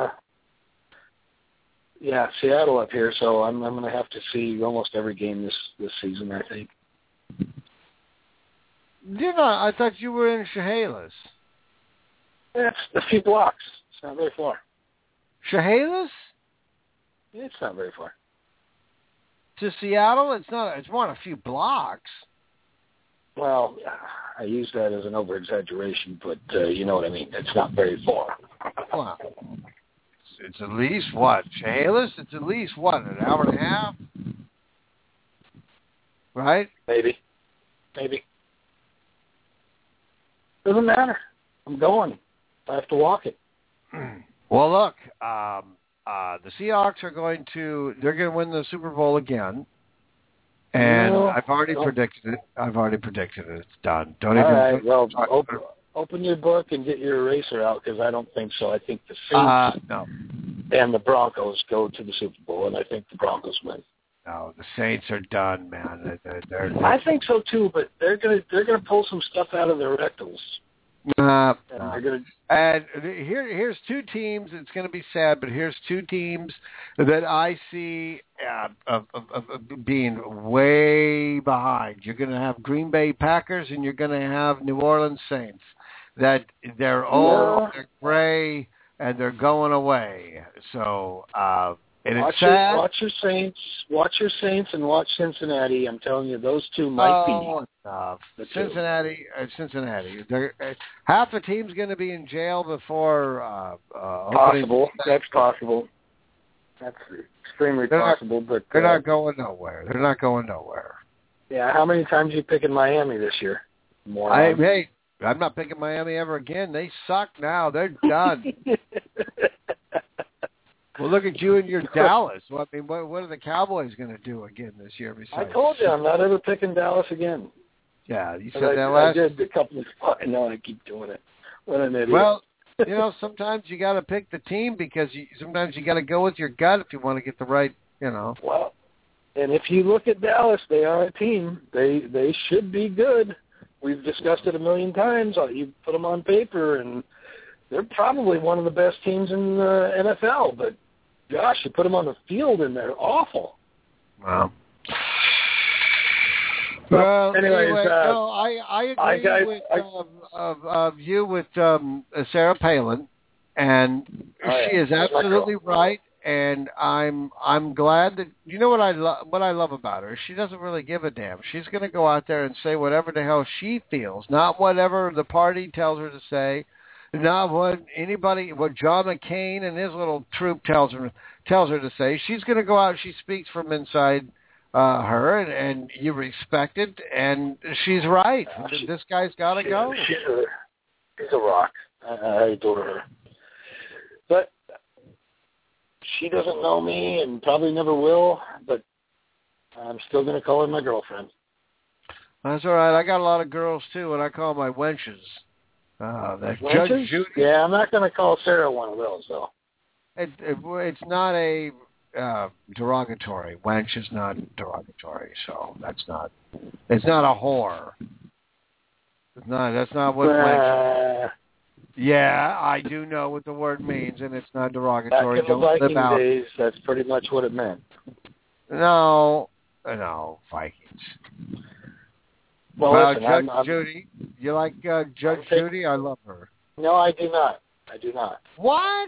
Seattle up here, so I'm going to have to see almost every game this season, I think. I thought you were in Chehalis. It's a few blocks. It's not very far. Chehalis? It's not very far. To Seattle? It's not. It's more than a few blocks. Well, I use that as an over-exaggeration, but you know what I mean. It's not very far. Well, it's at least, what? Chehalis? It's at least, what, an hour and a half? Right? Maybe. Doesn't matter. I'm going. I have to walk it. Well, look, the Seahawks they're going to win the Super Bowl again. And I've already predicted it. It's done. Don't even. All right. Well, open your book and get your eraser out, because I don't think so. I think the Saints and the Broncos go to the Super Bowl, and I think the Broncos win. No, the Saints are done, man. They're I think so too, but they're gonna pull some stuff out of their rectals. And here's two teams. It's going to be sad, but here's two teams that I see of being way behind. You're going to have Green Bay Packers, and you're going to have New Orleans Saints. That they're old, they're gray, and they're going away. So it's sad. Watch your Saints, and watch Cincinnati. I'm telling you, those two might be. Cincinnati. Half the team's going to be in jail before. Possible. That's possible. That's extremely possible. But they're not going nowhere. Yeah. How many times are you picking Miami this year? I'm not picking Miami ever again. They suck now. They're done. Well, look at you and your Dallas. Well, I mean, what are the Cowboys going to do again this year? I told you I'm not ever picking Dallas again. Yeah, you said that last. I did a couple of. I know I keep doing it. What an idiot. Well, sometimes you got to pick the team because sometimes you got to go with your gut if you want to get the right. Well, and if you look at Dallas, they are a team. They should be good. We've discussed it a million times. You put them on paper, and they're probably one of the best teams in the NFL. But gosh, you put them on the field, and they're awful. Wow. Well, anyways, no, I agree with you with Sarah Palin, and she is absolutely right. And I'm glad that what I love about her. She doesn't really give a damn. She's going to go out there and say whatever the hell she feels, not whatever the party tells her to say, not what John McCain and his little troop tells her to say. She's going to go out. She speaks from inside her, and you respect it. And she's right. This guy's got to go. She's a rock. I adore her, but she doesn't know me and probably never will, but I'm still going to call her my girlfriend. That's all right. I got a lot of girls, too, and I call my wenches. Wenches? Judge Judy. Yeah, I'm not going to call Sarah one of those, though. It's not a derogatory. Wench is not derogatory, so it's not a whore. That's not what wench is. Yeah, I do know what the word means, and it's not derogatory. Back in the Viking days, that's pretty much what it meant. No, Vikings. Well, listen, Judge Judy. You like Judge Judy? I love her. No, I do not. What?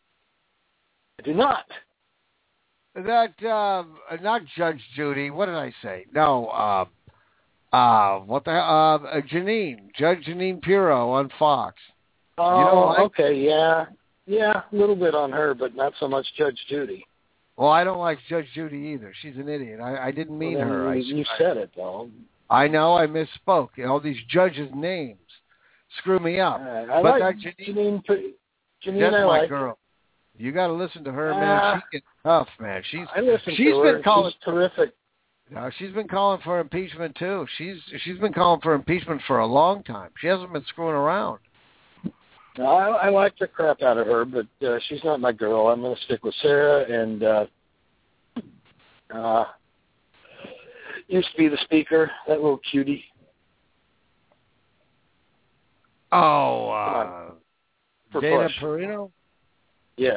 I do not. That, not Judge Judy. What did I say? No, what the hell? Judge Jeanine Pirro on Fox. Oh, okay, yeah, a little bit on her, but not so much Judge Judy. Well, I don't like Judge Judy either. She's an idiot. I didn't mean her. You said it, though. I know. I misspoke. All these judges' names screw me up. I like Jeanine. That's my girl. You got to listen to her, man. She gets tough, man. She's been calling. She's terrific. No, she's been calling for impeachment too. She's been calling for impeachment for a long time. She hasn't been screwing around. No, I like the crap out of her, but she's not my girl. I'm going to stick with Sarah, and used to be the speaker, that little cutie. Oh, Dana Perino? Yes.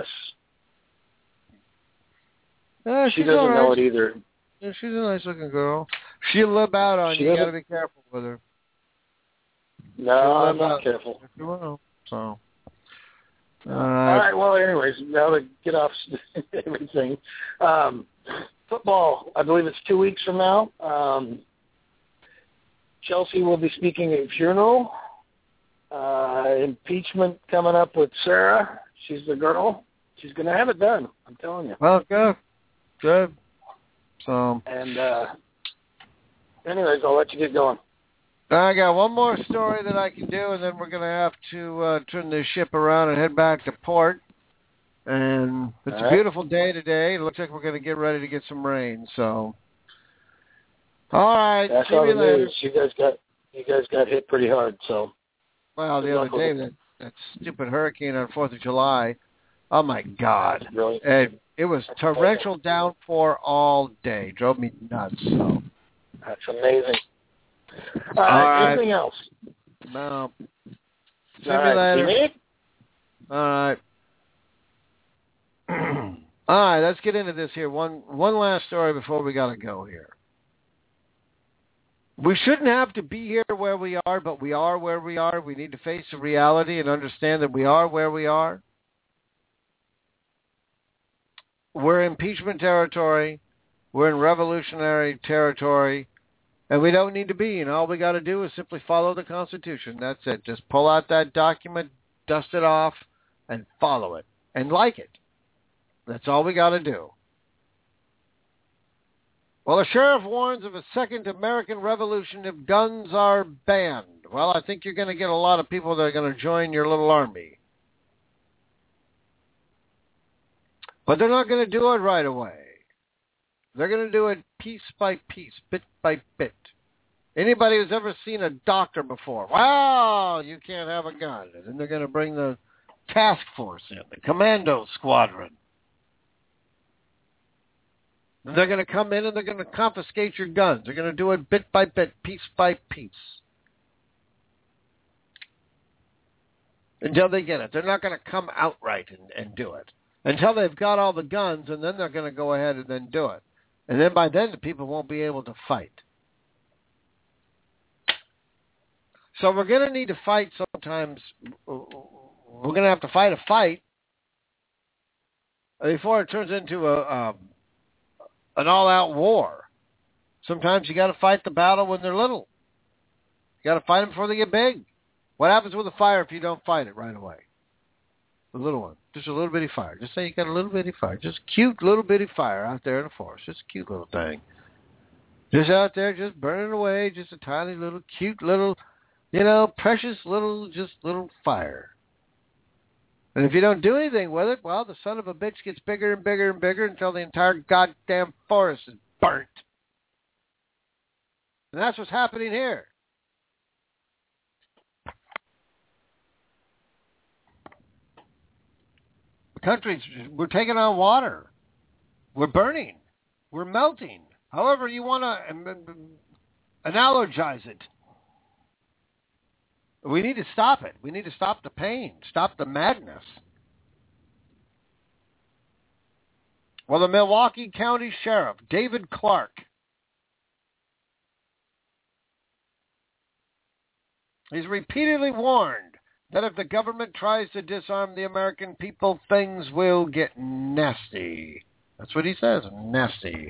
She doesn't know it either. Yeah, she's a nice-looking girl. She'll lip out on you. You got to be careful with her. No, I'm not careful. If you will. So. All right. Well, anyways, now to get off everything. Football, I believe it's 2 weeks from now. Chelsea will be speaking at a funeral. Impeachment coming up with Sarah. She's the girl. She's going to have it done. I'm telling you. Well, good. So. And anyways, I'll let you get going. I got one more story that I can do, and then we're going to have to turn this ship around and head back to port. And it's a beautiful day today. It looks like we're going to get ready to get some rain. So, all right. That's all the news. You guys got hit pretty hard. So, well, the other day that stupid hurricane on 4th of July. Oh my God! Really? It was torrential downpour all day. Drove me nuts. So. That's amazing. All right. Anything else? No. See you later. All right. All right, let's get into this here. One last story before we got to go here. We shouldn't have to be here where we are, but we are where we are. We need to face the reality and understand that we are where we are. We're impeachment territory. We're in revolutionary territory. And we don't need to be. And all we got to do is simply follow the Constitution. That's it. Just pull out that document, dust it off, and follow it. And like it. That's all we got to do. Well, the sheriff warns of a second American Revolution if guns are banned. Well, I think you're going to get a lot of people that are going to join your little army. But they're not going to do it right away. They're going to do it piece by piece, bit by bit. Anybody who's ever seen a doctor before, wow, you can't have a gun. And then they're going to bring the task force in, the commando squadron. And they're going to come in and they're going to confiscate your guns. They're going to do it bit by bit, piece by piece. Until they get it. They're not going to come outright and do it. Until they've got all the guns, and then they're going to go ahead and then do it. And then by then, the people won't be able to fight. So we're going to need to fight sometimes. We're going to have to fight a fight before it turns into an all-out war. Sometimes you got to fight the battle when they're little. You got to fight them before they get big. What happens with a fire if you don't fight it right away? The little one. Just a little bitty fire. Just say you got a little bitty fire. Just cute little bitty fire out there in the forest. Just a cute little thing. Just out there, just burning away. Just a tiny little, cute little, precious little, just little fire. And if you don't do anything with it, well, the son of a bitch gets bigger and bigger and bigger until the entire goddamn forest is burnt. And that's what's happening here. Countries, we're taking on water. We're burning. We're melting. However you want to analogize it. We need to stop it. We need to stop the pain, stop the madness. Well, the Milwaukee County Sheriff, David Clark, he's repeatedly warned that if the government tries to disarm the American people, things will get nasty. That's what he says, nasty.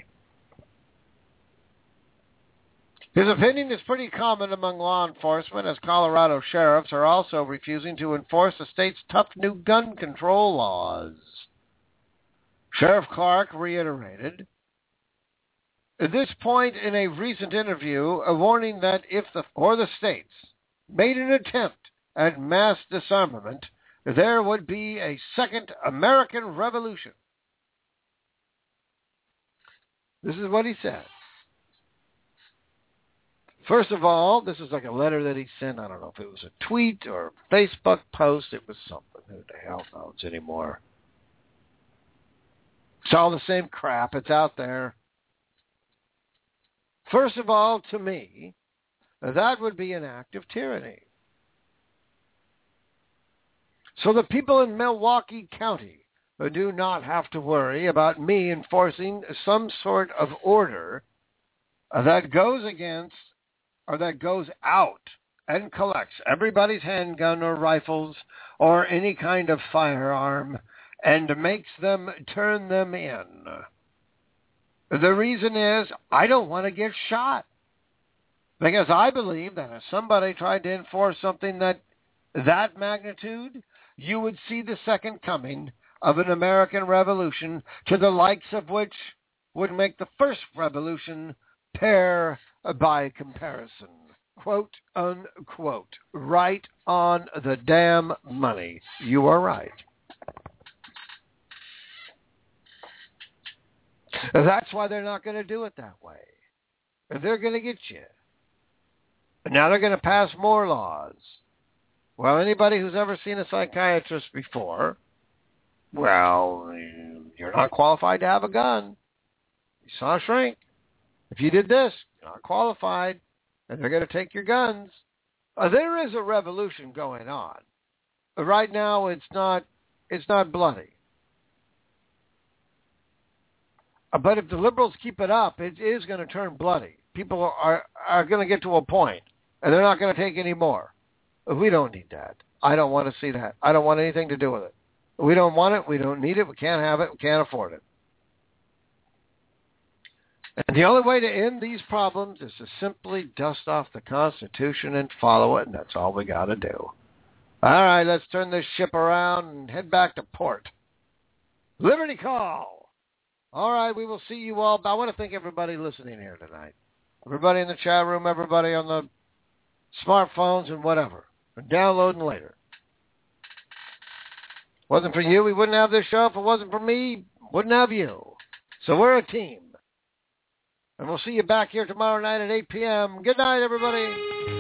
His opinion is pretty common among law enforcement, as Colorado sheriffs are also refusing to enforce the state's tough new gun control laws. Sheriff Clark reiterated at this point in a recent interview a warning that if the states made an attempt at mass disarmament, there would be a second American Revolution. This is what he said. First of all, this is like a letter that he sent. I don't know if it was a tweet or a Facebook post. It was something. Who the hell knows anymore? It's all the same crap. It's out there. First of all, to me, that would be an act of tyranny. So the people in Milwaukee County do not have to worry about me enforcing some sort of order that goes against or that goes out and collects everybody's handgun or rifles or any kind of firearm and makes them turn them in. The reason is I don't want to get shot. Because I believe that if somebody tried to enforce something that magnitude, you would see the second coming of an American Revolution, to the likes of which would make the first revolution pair by comparison. Quote, unquote. Right on the damn money. You are right. That's why they're not going to do it that way. They're going to get you. And now they're going to pass more laws. Well, anybody who's ever seen a psychiatrist before, well, you're not qualified to have a gun. You saw a shrink. If you did this, you're not qualified, and they're going to take your guns. There is a revolution going on. Right now, it's not bloody. But if the liberals keep it up, it is going to turn bloody. People are going to get to a point, and they're not going to take any more. We don't need that. I don't want to see that. I don't want anything to do with it. We don't want it. We don't need it. We can't have it. We can't afford it. And the only way to end these problems is to simply dust off the Constitution and follow it, and that's all we got to do. All right, let's turn this ship around and head back to port. Liberty Call. All right, we will see you all. I want to thank everybody listening here tonight. Everybody in the chat room, everybody on the smartphones and whatever. And downloading later. Wasn't for you, we wouldn't have this show. If it wasn't for me, Wouldn't have you. So we're a team. And we'll see you back here tomorrow night at 8 p.m. Good night, everybody.